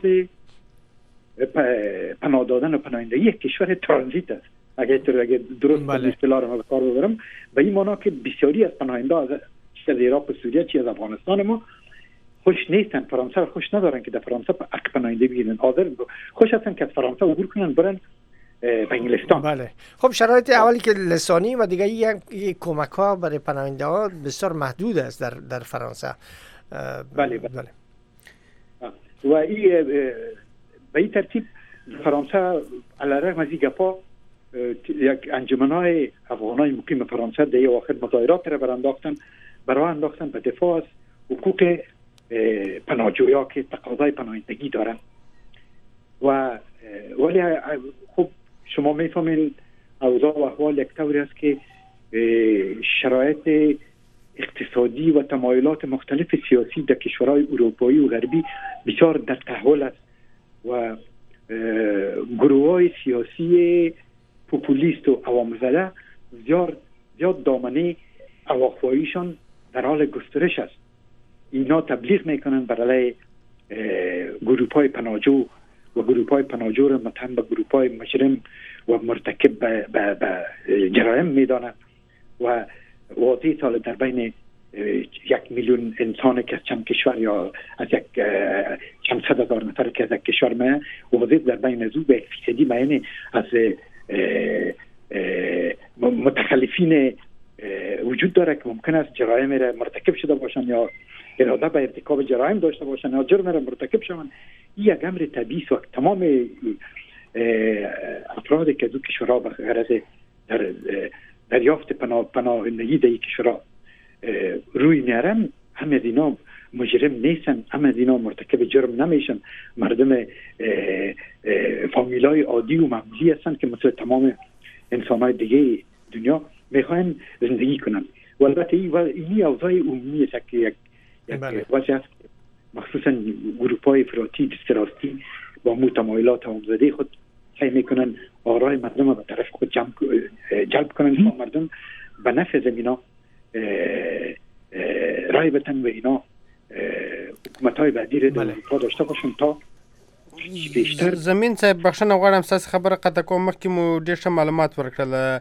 پناه دادن و پناهندگی یک کشور ترانزیت است، اگر درست اصطلاح رو به کار ببرم، به این معنا که بسیاری از پناهنده از عراق و سوریه چی از افغانستان ما خوش نیستن، فرانسه رو خوش ندارن که در فرانسه حق پناهندگی بگیرن، حاضر خوش هستن که از فرانسه عبور کنن برن به انگلستان. بله. خب شرایط اولی که لسانی و دیگه یک کمک ها برای پناهنده ها بسیار محدود است در فرانسه. بله. و این به این ترتیب فرانسه علیرغم از این گپا یک انجمن‌های افغانای مقیم فرانسه در اواخر مظاهرات را برای انداختن به دفاع از حقوق پناهجویان که تقاضای پناهندگی دارن. و ولی خب شما میفهمید اوضاع و احوال یک طوری است که شرایط اقتصادی و تمایلات مختلف سیاسی در کشورهای اروپایی و غربی بسیار در تحول است و گروه‌های سیاسی پوپولیست و عوام‌زده زیاد دامنه اواخواییشان در حال گسترش است. اینا تبلیغ میکنن برای گروه‌های پناهجو و گروه‌های پناهجو را متهم به گروه‌های مجرم و مرتکب به جرایم میدانند و واضح سال در بین 1 میلیون انسان که از چند کشور یا از یک چند صد هزار نفر که از یک کشور میان واضح در بین از او به فیصدی میان از متخلفین وجود داره که ممکن است جرایم را مرتکب شده باشن یا اراده به ارتکاب جرایم داشته باشن یا جرم را مرتکب شوند. این یک امر طبیعی است و تمام افرادی که از او کشورها به غرض در دریافت پناهندگی در این کشورها روی میارن، همه از اینا مجرم نیستن، همه از اینا مرتکب جرم نمیشن، مردم فامیلای عادی و معمولی هستن که مثل تمام انسانهای دیگه دنیا میخواین زندگی کنن. و البته این اوضاع عمومی است که یک وضع است، مخصوصا گروه‌های افراطی دستراستی با متمایلات عامزاده خود سعی میکنن آرای مردم به طرف خود جلب کنن تا مردم به نفع زمینا رای بتن و اینا حکومت‌های بعدی را در اروپا داشته باشن تا بیشتر. زمین صاحب بخښنه غواړم ستاسو خبره قطع کوم، مخکې مو ډېر ښه معلومات ورکړل،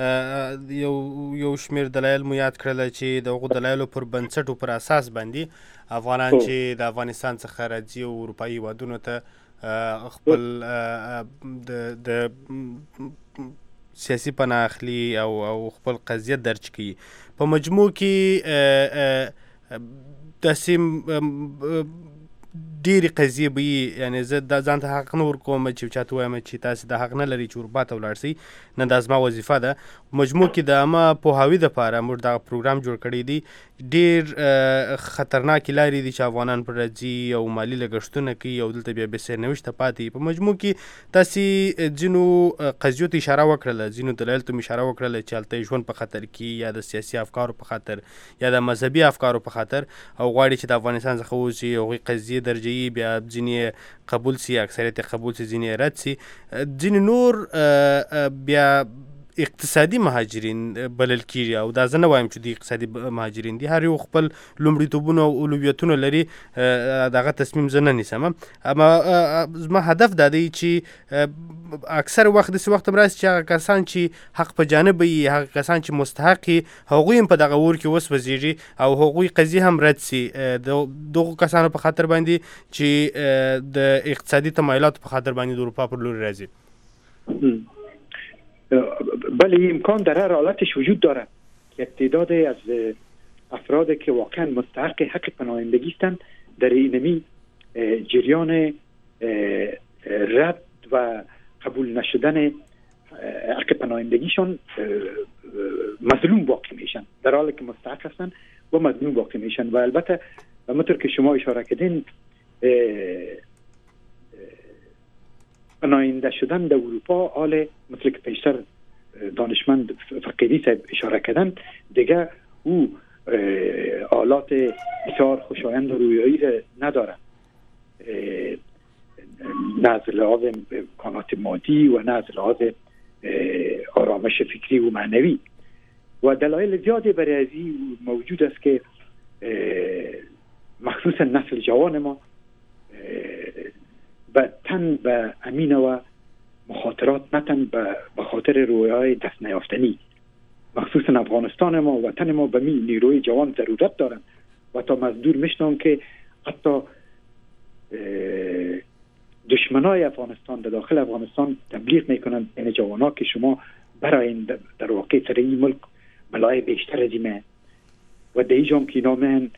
یو شمېر دلایل مو یاد کړل چې د هغو دلایلو پر بنسټ او پر اساس باندې افغانان چې د افغانستان څخه راځي او اروپایي هېوادونو ته خپل د سیاسي پناه اخلي او خپل قضیه درج کوي. په مجموع کې داسې ډېرې قضیې به یعنی زه دا ځان ته حق نه ورکوم چې چاته وایم چې تاسې دا حق نه لري چې اروپا ته ولاړ شئ، نه دا زما وظیفه ده. مجموع کې د عامه پوهاوي دپاره موږ دغه پروګرام جوړ کړی دی. ډېر خطرناکې لارې دي چې افغانان پر راځي او مالي لګښتونه کوي او دلته بیا بې سرنوشته پاتې. په مجموع کې تاسې ځینو قضیو ته اشاره وکړله، ځینو دلایلو ته مې اشاره وکړله چې هلته ژوند په خطر کې یا د سیاسي افکارو په خاطر یا د مذهبي افکارو په خاطر او غواړي چې د افغانستان څخه ووځي. هغوی قضیې درجوي، بیا ځینې قبول سي، اکثریت قبول سي، ځینې رد سي. ځینې نور بیا اقتصادي مهاجرین بلل کیږي او دا زه نه وایم چې دوی اقتصادي مهاجرین دي. هر یو خپل لومړیتوبونه او اولویتونه لري، دغه تصمیم زه نه نیسم. اما زما هدف دا دی چې اکثر وخت داسې وخت هم راسي چې هغه کسان چې حق په جانب وي، هغه کسان چې مستحق وي، هغوی هم په دغه اور کې وسوځېږي او هغوی قضیې هم رد سي دغو کسانو په خاطر باندې چې د اقتصادي تمایلاتو په خاطر باندې د اروپا پر لوري راځي. بله امکان در هر حالتش وجود داره که تعدادی از افرادی که واقعا مستحق حق پناهندگی هستند در اینمی جریان رد و قبول نشدن حق پناهندگیشون مظلوم واقع میشن، در حالی که مستحق هستند و مظلوم واقع میشن. و البته همونطور که شما اشاره کردین پناهنده شدن در اروپا حال مثل که پیشتر دانشمند فقیدی صاحب اشاره کردن دیگه او حالات بسیار خوشایند و رویایی نداره، نه از لحاظ امکانات مادی و نه از لحاظ آرامش فکری و معنوی. و دلایل زیادی برای از این موجود است که مخصوصا نسل جوان ما به امین و مخاطرات نتن به خاطر رویای دست نیافتنی. مخصوصا افغانستان ما و وطن ما به نیروی جوان ضرورت دارن و تا مزدور میشنم که حتی دشمنای افغانستان در داخل افغانستان تبلیغ میکنن این جوانا که شما برای در واقع سر این ملک بلای بیشتر از اینه و در اینجام که اینا من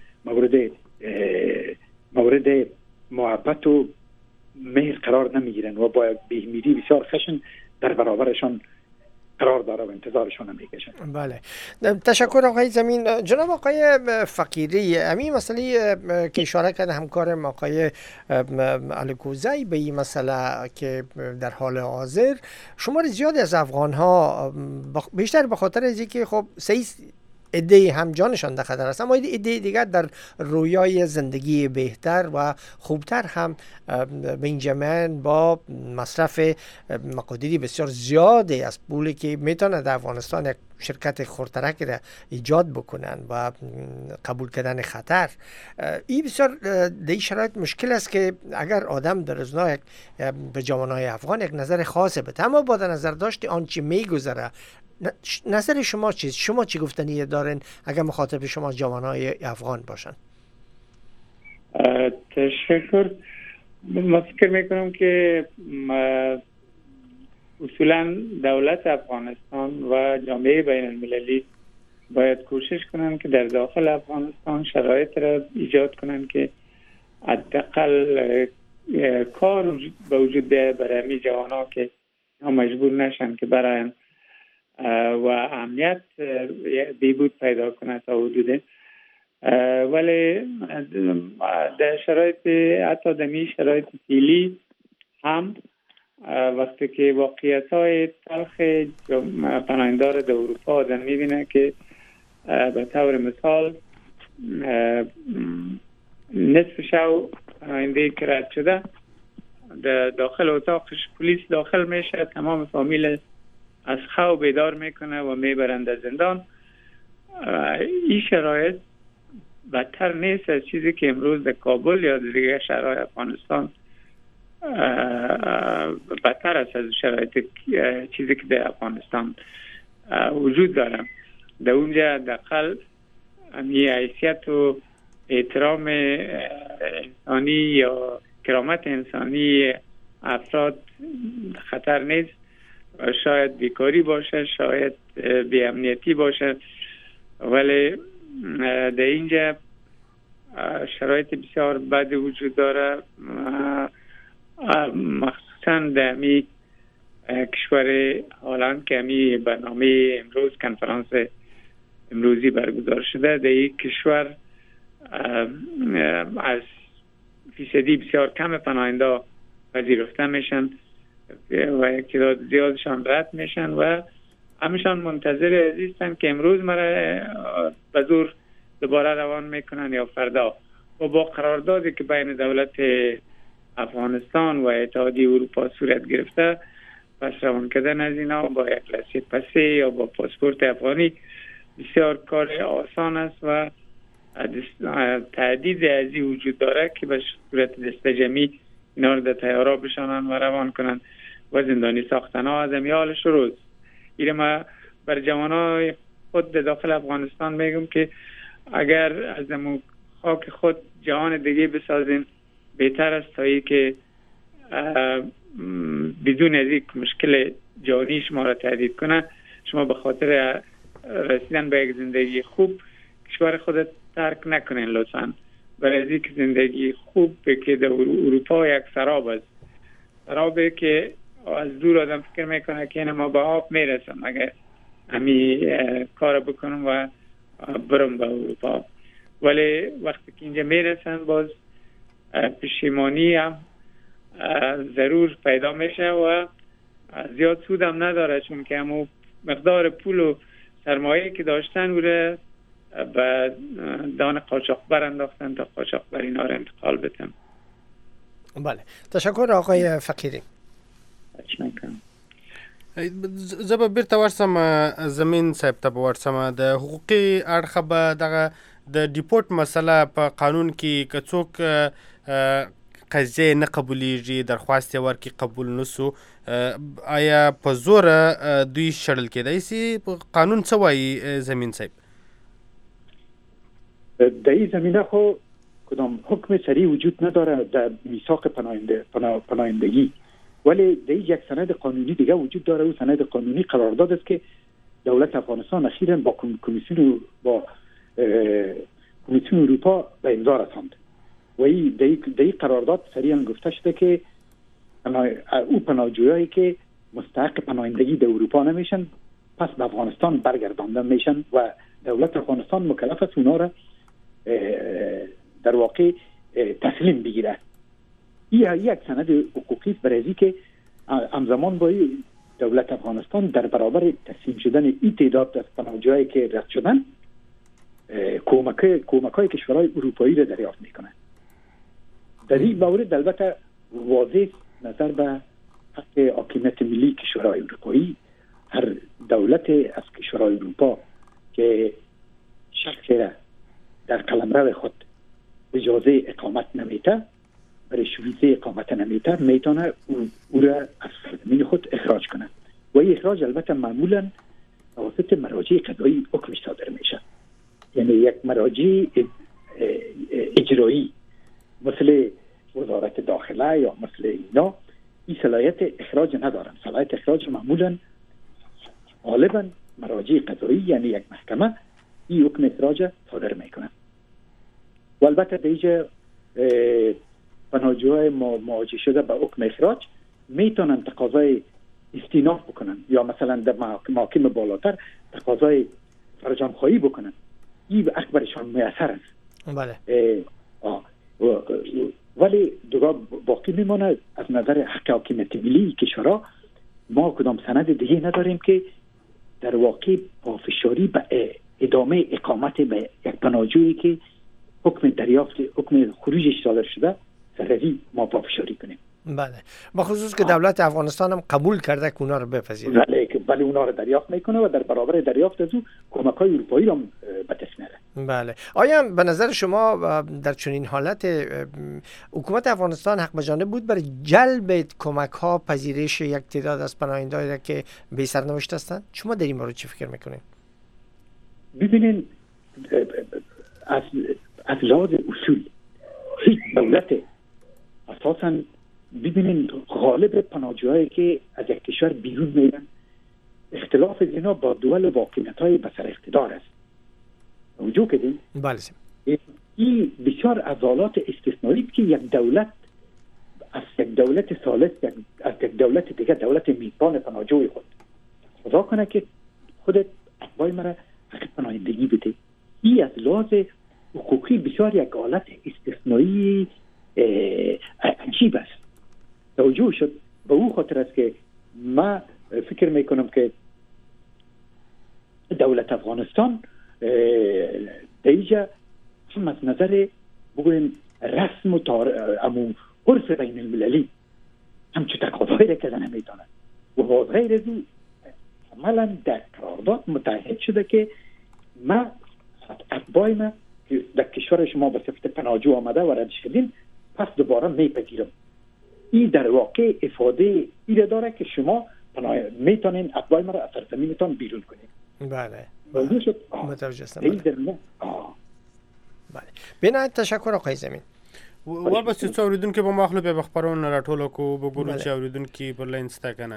مورد محبت و مهر قرار نمیگیرن و با بهمیری بسیار خشن در برابرشان قرار داره و انتظارشون هم میکشن. بله، تشکر آقای زمین. جناب آقای فقیری، همین مسئله که اشاره کرده همکارم آقای الکوزی به این مسئله که در حال حاضر شمار زیادی از افغان ها بیشتر به خاطر از اینکه خب عده هم جانشان در خطر است، اما عده دیگر در رویای زندگی بهتر و خوبتر هم بنجامین با مصرف مقادیری بسیار زیادی از پولی که میتونه در افغانستان یک شرکت خردترکی را ایجاد بکنن و قبول کردن خطر. این بسیار در شرایط مشکل است که اگر آدم در ازنا به جوانای افغان یک نظر خاصه بده، اما با نظر داشت آنچه میگذره، نظر شما چیست؟ شما چی گفتنی دارین اگر مخاطب شما جوانای افغان باشن؟ تشکر. من فکر میکنم که اصولا دولت افغانستان و جامعه بین المللی باید کوشش کنن که در داخل افغانستان شرایط را ایجاد کنن که حداقل کار به وجود بیاید برای همین جوانا که مجبور نشن که براین و امنیت بیبود پیدا کنه تا حدود. ولی در شرایط حتی دمی شرایط فعلی هم وقتی که واقعیت‌های تلخ پناهندار در اروپا آدم می‌بینه که به طور مثال نصف شو پناهنده که رد شده در داخل اتاقش پلیس داخل میشه، تمام فامیل از خواب بیدار میکنه و میبرند در زندان. این شرایط بدتر نیست از چیزی که امروز در کابل یا دیگر شهرهای افغانستان بدتر است از شرایط چیزی که در افغانستان وجود داره. در اونجا دقل همی حیثیت و احترام انسانی یا کرامت انسانی افراد خطر نیست. شاید بیکاری باشه، شاید بی‌امنیتی باشه، ولی در اینجا شرایط بسیار بد وجود داره، مخصوصا در می کشور هلند که می برنامه امروز کنفرانس امروزی برگزار شده. در این کشور از فیصدی بسیار کم پناهنده پذیرفته میشن و یک تعداد زیادشان رد میشن و همشان منتظر هستند که امروز مرا به زور دوباره روان میکنن یا فردا. و با قراردادی که بین دولت افغانستان و اتحادیه اروپا صورت گرفته، پس روان کردن از اینا با یک لاسه پسه یا با پاسپورت افغانی بسیار کار آسان است و تعدید ازی وجود داره که به صورت دستجمی اینا رو در طیاره بشانن و روان کنن و زندانی ساختن ها از امیال شروع. ایره ما بر جوانای خود داخل افغانستان میگم که اگر از خاک خود جهان دیگه بسازیم بهتر است تا ای که بدون از یک مشکل جانی شما را تهدید کنه. شما به خاطر رسیدن به یک زندگی خوب کشور خودت ترک نکنین لطفا. برای از یک زندگی خوب که در اروپا یک سراب است، سرابه که از دور آدم فکر میکنه که ما به آب میرسم اگر همی کار بکنم و برم به اروپا، ولی وقتی که اینجا میرسن باز پشیمانی هم ضرور پیدا میشه و زیاد سود هم نداره، چون که همون مقدار پول و سرمایه که داشتن اوره به دان قاچاقبر انداختن تا قاچاقبر اینا رو انتقال بدن. بله، تشکر آقای فقیری. زه به بیرته ورسم زمین صاحب ته به ورسم. د حقوقي اړخه به دغه د ډیپورټ مسله په قانون کې که څوک قضیه نه قبولیږي، درخواست یې ورکړي قبول نسو، آیا په زوره دوی شړل کېدای سي؟ قانون څه وایي زمین صاحب؟ در این زمینه خو کدام حکم سریع وجود نداره در میثاق پناهندگی، ولی در یک سند قانونی دیگه وجود داره. و سند قانونی قرارداد است که دولت افغانستان اخیراً با کمیسیون اروپا به امضا رساند و در این قرارداد صریحاً گفته شده که او پناهجویایی که مستحق پناهندگی در اروپا نمیشن پس به افغانستان برگردانده میشن و دولت افغانستان مکلف است اونا را در واقع تسلیم بگیره. این یک سند حقوقی است برای اینکه که همزمان با دولت افغانستان در برابر تسلیم شدن این تعداد از پناهجویایی که رد شدن کمک‌های کشورهای اروپایی را دریافت میکنه. در این مورد البته واضح نظر به حق حاکمیت ملی کشورهای اروپایی، هر دولت از کشورهای اروپا که شخصی را در قلمرو خود اجازه اقامت نمیده، برای ویزه اقامت نمیده، میتونه او را از سرزمین خود اخراج کنه و این اخراج البته معمولا توسط مراجع قضایی حکم صادر میشه. یعنی یک مراجع اجرایی مثل وزارت داخله یا مثل اینا این صلاحیت اخراج ندارن. صلاحیت اخراج معمولا غالبا مراجع قضایی یعنی یک محکمه این حکم اخراج صادر میکنن. و البته دیگه پناهجوهای مواجه شده به حکم اخراج میتونن تقاضای استیناف بکنن یا مثلا در محاکم بالاتر تقاضای فرجامخواهی بکنن. این به اکبرشان میسر است. بله. ولی دوگاه باقی میمانه از نظر حق حاکمیت ملی کشورها ما کدام سند دیگه نداریم که در واقع پافشاری به ادامه اقامت به یک پناهجویی که حکم خروجش صادر شده سرری ما پافشاری کنیم. بله، با خصوص که دولت افغانستان هم قبول کرده که اونا رو بپذیره. بله اونا رو دریافت میکنه و در برابر دریافت از او کمک‌های اروپایی رو به دست میاره. بله. آیا به نظر شما در چنین حالت حکومت افغانستان حق بجانب بود برای جلب کمک‌ها پذیرش یک تعداد از پناهنده‌ای که بی سرنوشت هستند؟ شما در این مورد چی فکر میکنید؟ ببینین از لحاظ اصول هیچ دولت اساساً ببینین غالب پناهجوهایی که از یک کشور بیرون میرن اختلاف اینا با دول و واقعیت‌های بسر اقتدار است. توجه کردین؟ بله. این بسیار از حالات استثنایی که یک دولت از یک دولت ثالث از یک دولت دیگه دولت میزبان پناهجوی خود خدا کنه که خودت اتباع مرا حق پناهندگی بده. این از لحاظ حقوقی بسیار یک حالت استثنایی عجیب است. توجه شد به او خاطر است که ما فکر میکنم که دولت افغانستان دیجا هم از نظر بگویم رسم و عرف بین المللی همچه تقاضایی را کردن نمیتونه و با غیر از او عملا در قرارداد متعهد شده که ما اتباع ما که در کشور شما به صفت پناهجو آمده و رد شدین پس دوباره میپذیرم. این در واقع افاده این داره که شما میتونین اتباع ما را از سرزمینتان بیرون کنید. بله متوجه هستم. بله بنا تشکر آقای زمین. والبته څو اوریدونکو به مخلو به خبرونه راټولو کو بګورو چې اوریدونکو پر لاین ستا کنه.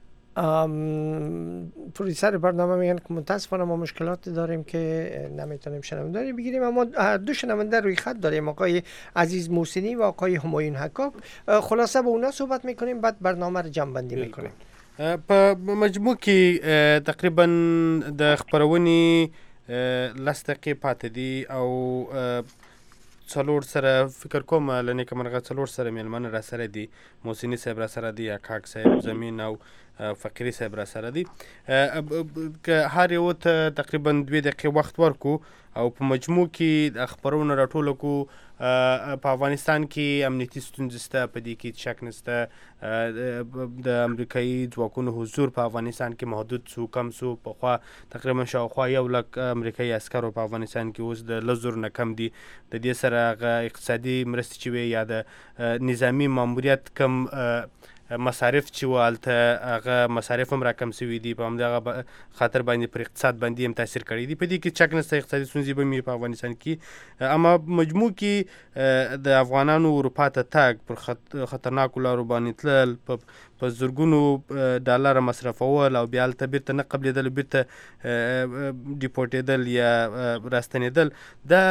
پروډوسر برنامه میگن که متاسفانه ما مشکلات داریم که نمیتونیم شنونداری بگیریم، اما دو شنونده روی خط داریم، آقای عزیز موسینی و آقای همایون حکاک. خلاصه با اونا صحبت میکنیم بعد برنامه رو جمع بندی میکنیم. په مجموع کې تقریبا د خبرونې لس دقیقې پاتې دي او څلور سره فکر کوم لنې کمرغه څلور سره میلمانه را سره دي، موسینی صاحب را سره دي، حکاک صاحب، زمین او فقیری صاحب را سره دي. که هر یو ته تقریبا 2 دقیقې وخت ورکو او په مجموع کې د خبرونه راټولو کو. په افغانستان کې امنیتي ستونزې شته، په دې کې شک نشته. د امریکایي ځواکونو حضور په افغانستان کې محدود سو، کم سو. پخوا تقریبا شاوخوا 1 لک امریکایي عسکرو په افغانستان کې اوس د 10,000 نه کم دي. د دې سره هغه اقتصادي مرستې چې وي یا د نظامی ماموریت کم مصارف چې والته هغه مصارف هم راکم شوي دي، په همدغه خاطر باندې پر اقتصاد باندې هم تاثیر کړی دی. په دې کې شک نشته اقتصادي ستونزې به وي په افغانستان کې، اما مجموع کې د افغانانو اروپا ته تګ پر خطرناکو لارو باندې تلل، په زرګونو ډالر مصرفول او بیا هلته بیرته نه قبلېدل، بیرته ډیپورټېدل یا راستنېدل، دا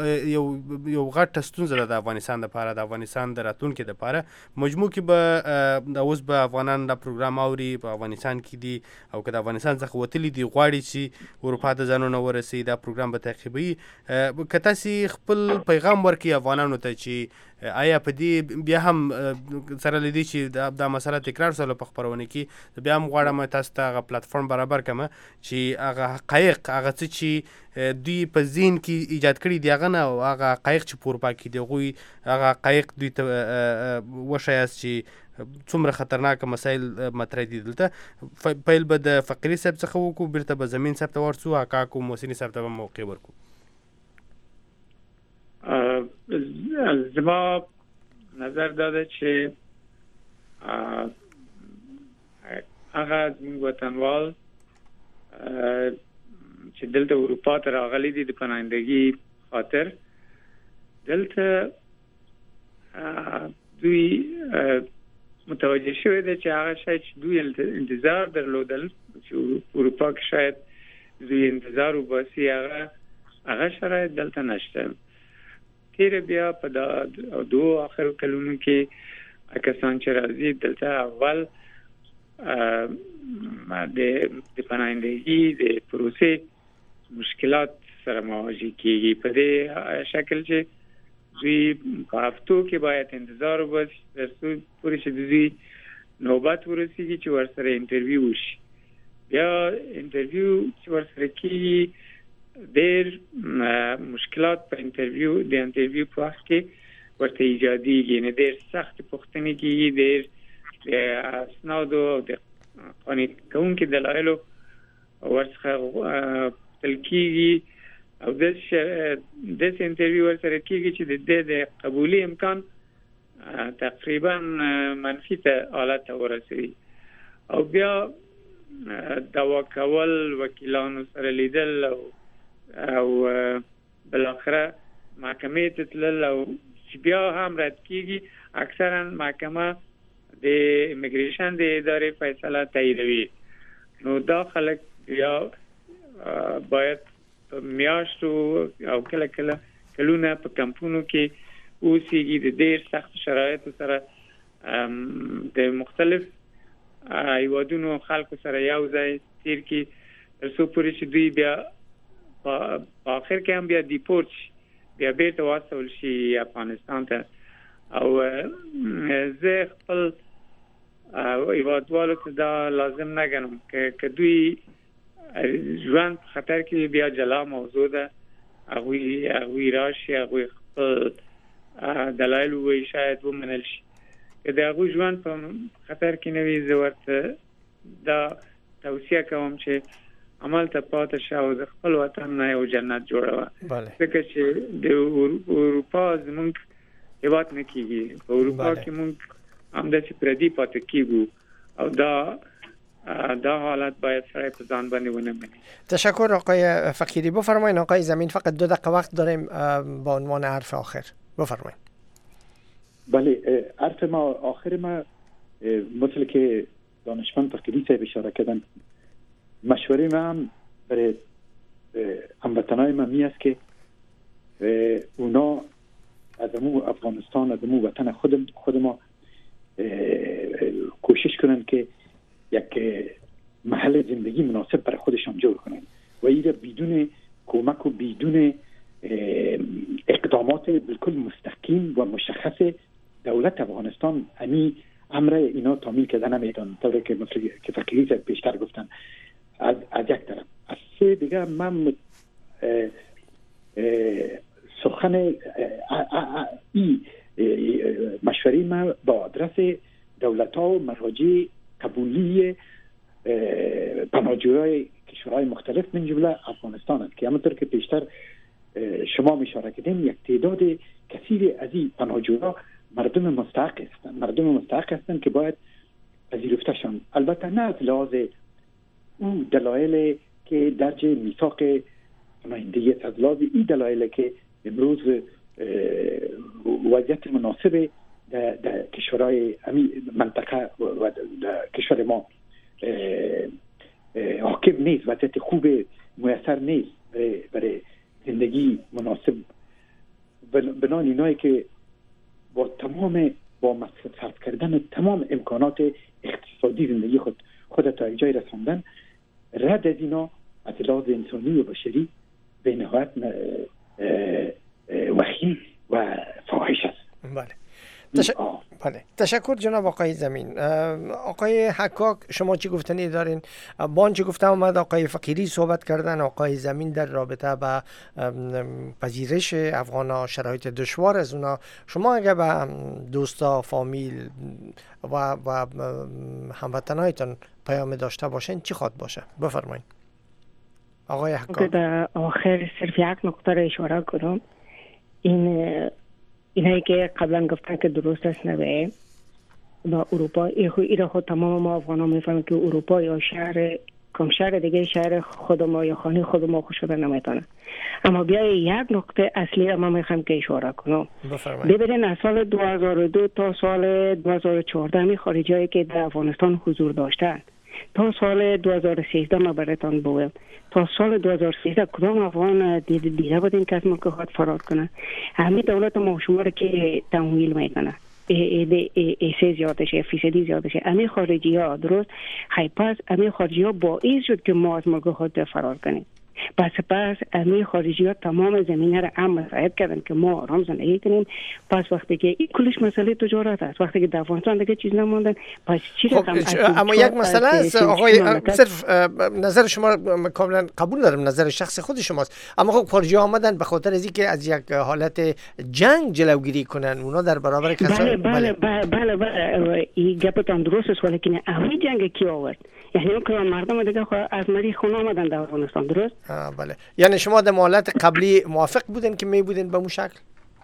یو غټه ستونزه ده د افغانستان دپاره، د افغانستان د راتلونکي دپاره. مجموع کې به دا اوس به افغانان دا پروګرام اوري، په افغانستان کې دي او که د افغانستان څخه وتلي دي غواړي چې اروپا ته ځانونه ورسوي، دا پروګرام به تعقیبوي. که تاسې خپل پیغام ورکړي افغانانو ته چې آیا په دې بیا هم سره له دې چې دا مسله تکرار سوله په خپرونه کې، بیا هم غواړم تاسو ته هغه پلاتفورم برابر کړم چې هغه حقایق، هغه څه چې دوی په ذهن کې ایجاد کړي دي هغه نه، او هغه حقایق چې په اروپا کې دي هغوی هغه حقایق دوی ته وښیاست چې څومره خطرناکه مسایل مطرح دي. دلته پیل به د فقیري صاحب څخه وکړو، بیرته به زمین صاحب ته ورسو، حکاک او موسیني صاحب ته به موقع ورکړو. زما نظر داده چې هغه زموږ وطنوال چې دلته اروپا ته راغلي دي د پناهندګۍ خاطر، دلته دوی متوجه شوی دی چې هغه شی چې دوی انتظار درلودل چې اروپا کې شاید دوی انتظار وباسي، هغه شرایط دلته نشته. تیر بیا په دو آخر کلونو کې کسان چې راځي دلته اول د پناهندګۍ د پروسې مشکلات سره مواجه کیږي، په دې شکل چې دوی په هفتو کې باید انتظار وباسي تر څو پورې چې دوی نوبت ورسیږي چې ورسره انټرویو وشي. بیا انټرویو چې ورسره کیږي ډېر مشکلات په انټرویو په وخت کې ورته ایجادېږي، نه ډېر سخت پوښتنې کیږي، ډېر د اسنادو او د قانع کوونکو دلایلو ورڅخه پوښتل کیږي او داسې انټرویو ورسره کیږي چې د قبولي امکان تقریبا منفي حالت ته ورسوي. او بیا دعوا کول، وکیلانو سره لیدل او بالاخره محکمې ته تلل او چې بیا هم رد کیږي، اکثرا محکمه د امیګریشن د ادارې فیصله تاییدوي. نو دا خلک بیا باید میاشتو او کله کلونه په کمپونو کې اوسېږي د ډېر سخت شرایطو سره د مختلف هیوادونو خلکو سره یو ځای تیر کی تر څو پورې چې دوی بیا په اخر کې هم بیا دیپورت شي بیا بیرته واستول شي افغانستان ته او زه خپل هیوادوالو ته دا لازم نه ګڼم که دوی ژوند په خطر کې بیا جلا موضوع ده هغوی راشي هغوی خپل دلایل ووایي شاید ومنل شي که د هغوی ژوند په خطر کې نه وي زه ورته دا توصیه کوم چې عمل ته پاتې شه او د خپل وطن نه یو جنت جوړوه ځکه چې د اروپا زموږ هېواد نه کېږي په اروپا کې موږ همداسې پردي پاتې کېږو او دا حالت باید سړی په ځان باندې ونه مني. تشکر آقای فقیری. بفرمایید آقای زمین، فقط 2 دقیقه وقت داریم با عنوان حرف آخر. بفرمایید. بله، حرف ما آخر ما مثل که دانشمند فقیری صاحب اشاره کردن، مشوره ما هم برای هموطنای ما می است که اونا از افغانستان، از وطن خود ما کوشش کنن که یک محل زندگی مناسب برای خودشان جور کنن و این بدون کمک و بدون اقدامات بالکل مستقیم و مشخص دولت افغانستان امی امر اینا تامین کردن نمیتون، طوری که مثل که فقیری صاحب پیشتر گفتن. از یک طرف از سه دیگه من سخن مشوری ما با آدرس دولت ها و مراجع قبولی پناهجویان کشورهای مختلف من جمله افغانستان است که همونطور که پیشتر شما اشاره کردین یک تعداد کثیر از این پناهجویان مردم مستحق هستند که باید پذیرفته شوند. البته نه از لحاظ اون دلایل که درج میثاق نمایندگی، از لحاظ این دلایل که امروز وضعیت مناسب در کشورهای منطقه و در کشور ما حاکم نیست، وضعیت خوب میسر نیست برای زندگی مناسب. بنان اینایی که با مصرف کردن تمام امکانات اقتصادی زندگی خود تا یک جای رساندن، رد از اینا از لحاظ انسانی و بشری به نهایت وخیم و فاحش است. بله. تشکر جناب آقای زمین. آقای حکاک شما چی گفتنی دارین؟ با آنچه گفتم اومد آقای فقیری صحبت کردن، آقای زمین در رابطه با پذیرش افغانا شرایط دشوار از اونا، شما اگه به دوستا، فامیل و هموطنایتون پیام داشته باشین چی خواد باشه؟ بفرمایید آقای حکاک. در آخر صرف یک نکته را اشاره کنم. اینایی که قبلا گفتن که درست است نوه با اروپا ایره خود تمام ما افغان ها میفهمیم که اروپا یا شهر دیگه شهر خود ما یا خانه خود ما خوش شده نمیتونه. اما بیای یک نقطه اصلی ما میخوام که اشاره کنم. ببینید از سال 2002 تا سال 2014 می خارجی هایی که در افغانستان حضور داشتن تا سال 2013 ما براتون بگم، تا سال 2013 کدام افغان دیده بودین که از ملک خود فرار کنه؟ همین دولت ما شما رو که تمویل میکنه، ایسه زیادشه، فیصدی زیادشه. همین خارجی ها درست پس همین خارجی ها باعث شد که ما از ملک خود فرار کنیم. پس همین خارجی ها تمام زمینه را هم مساعد کردن که ما آرام زندگی کنیم. پس وقتی که این کلش مسئله تجارت است، وقتی که در افغانستان دیگه چیز نموندن، پس چی رقم اما یک مسئله است آقای، صرف نظر شما کاملا قبول دارم، نظر شخص خود شماست، اما خب خارجی ها آمدن به خاطر از اینکه از یک حالت جنگ جلوگیری کنن، اونا در برابر کسان بله این گپتان درست است، ولی همین جنگ کی آورد؟ یعنی اون که مردم دیگه از مریخ خونه آمدن در افغانستان، درست؟ بله. یعنی شما در حالت قبلی موافق بودین که می بودین به اون شکل؟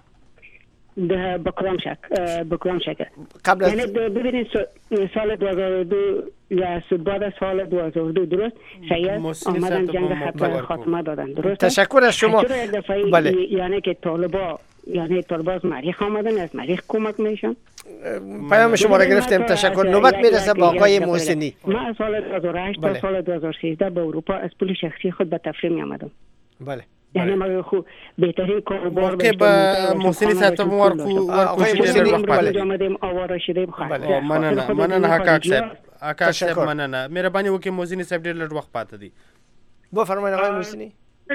به کدام شکل؟ قبل از یعنی ببینید سال 2002 یا بعد از سال 2002 درست؟ شاید آمدن جنگ خاتمه دادن، درست؟ تشکر از شما. بله. یعنی که طالبا از مریخ آمدن، از مریخ کمک میشن. پیام شما را گرفتیم، تشکر. نوبت میرسه با آقای محسنی. من از سال 2008 تا سال 2013 به اروپا از پول شخصی خود به تفریح می آمدم. بله. یعنی ما خو بهترین کاروبار که با محسن صاحب آقای محسنی آمدیم آواره شدیم. مننه حقاق صاحب مننه مهرباني وکړئ محسن صاحب ډېر لږ وخت پاتې دی. بفرمایید آقای محسنی.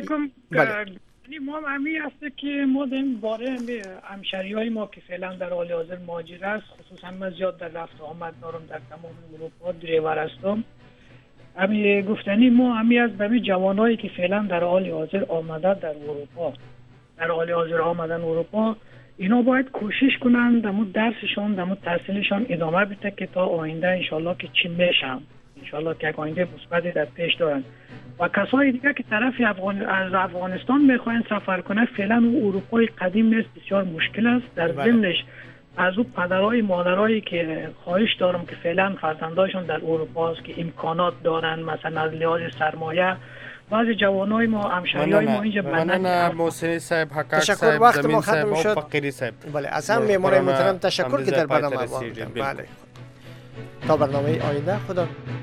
ما همی است که ما در این باره همشهری های ما که فعلا در حال حاضر مهاجر است، خصوصا من زیاد در رفت آمد دارم در تمام اروپا دریور هستم. همی گفتنی ما همی از به جوانایی که فعلا در حال حاضر آمده در اروپا، در حال حاضر آمدن اروپا، اینا باید کوشش کنن دمو درسشان دمو تحصیلشان ادامه بده که تا آینده انشالله که چی میشن، انشالله که آینده مثبتی در پیش دارن. و کسایی دیگه که طرف از افغانستان میخواین سفر کنه، فعلا اروپای قدیم نیست، بسیار مشکل است. در ضمنش از اون پدرای مادرایی که خواهش دارم که فعلا فرزندایشون در اروپا است که امکانات دارن، مثلا از لحاظ سرمایه بعضی جوانای ما همشهریای ما اینجا مننه محسن صاحب، حقاق تشکر، وقت صاحب، ما زمین ختم صاحب شد. و فقیری صاحب. بله اصلا معمارای محترم تشکر که در برنامه ما. بله تا برنامه آینده خدا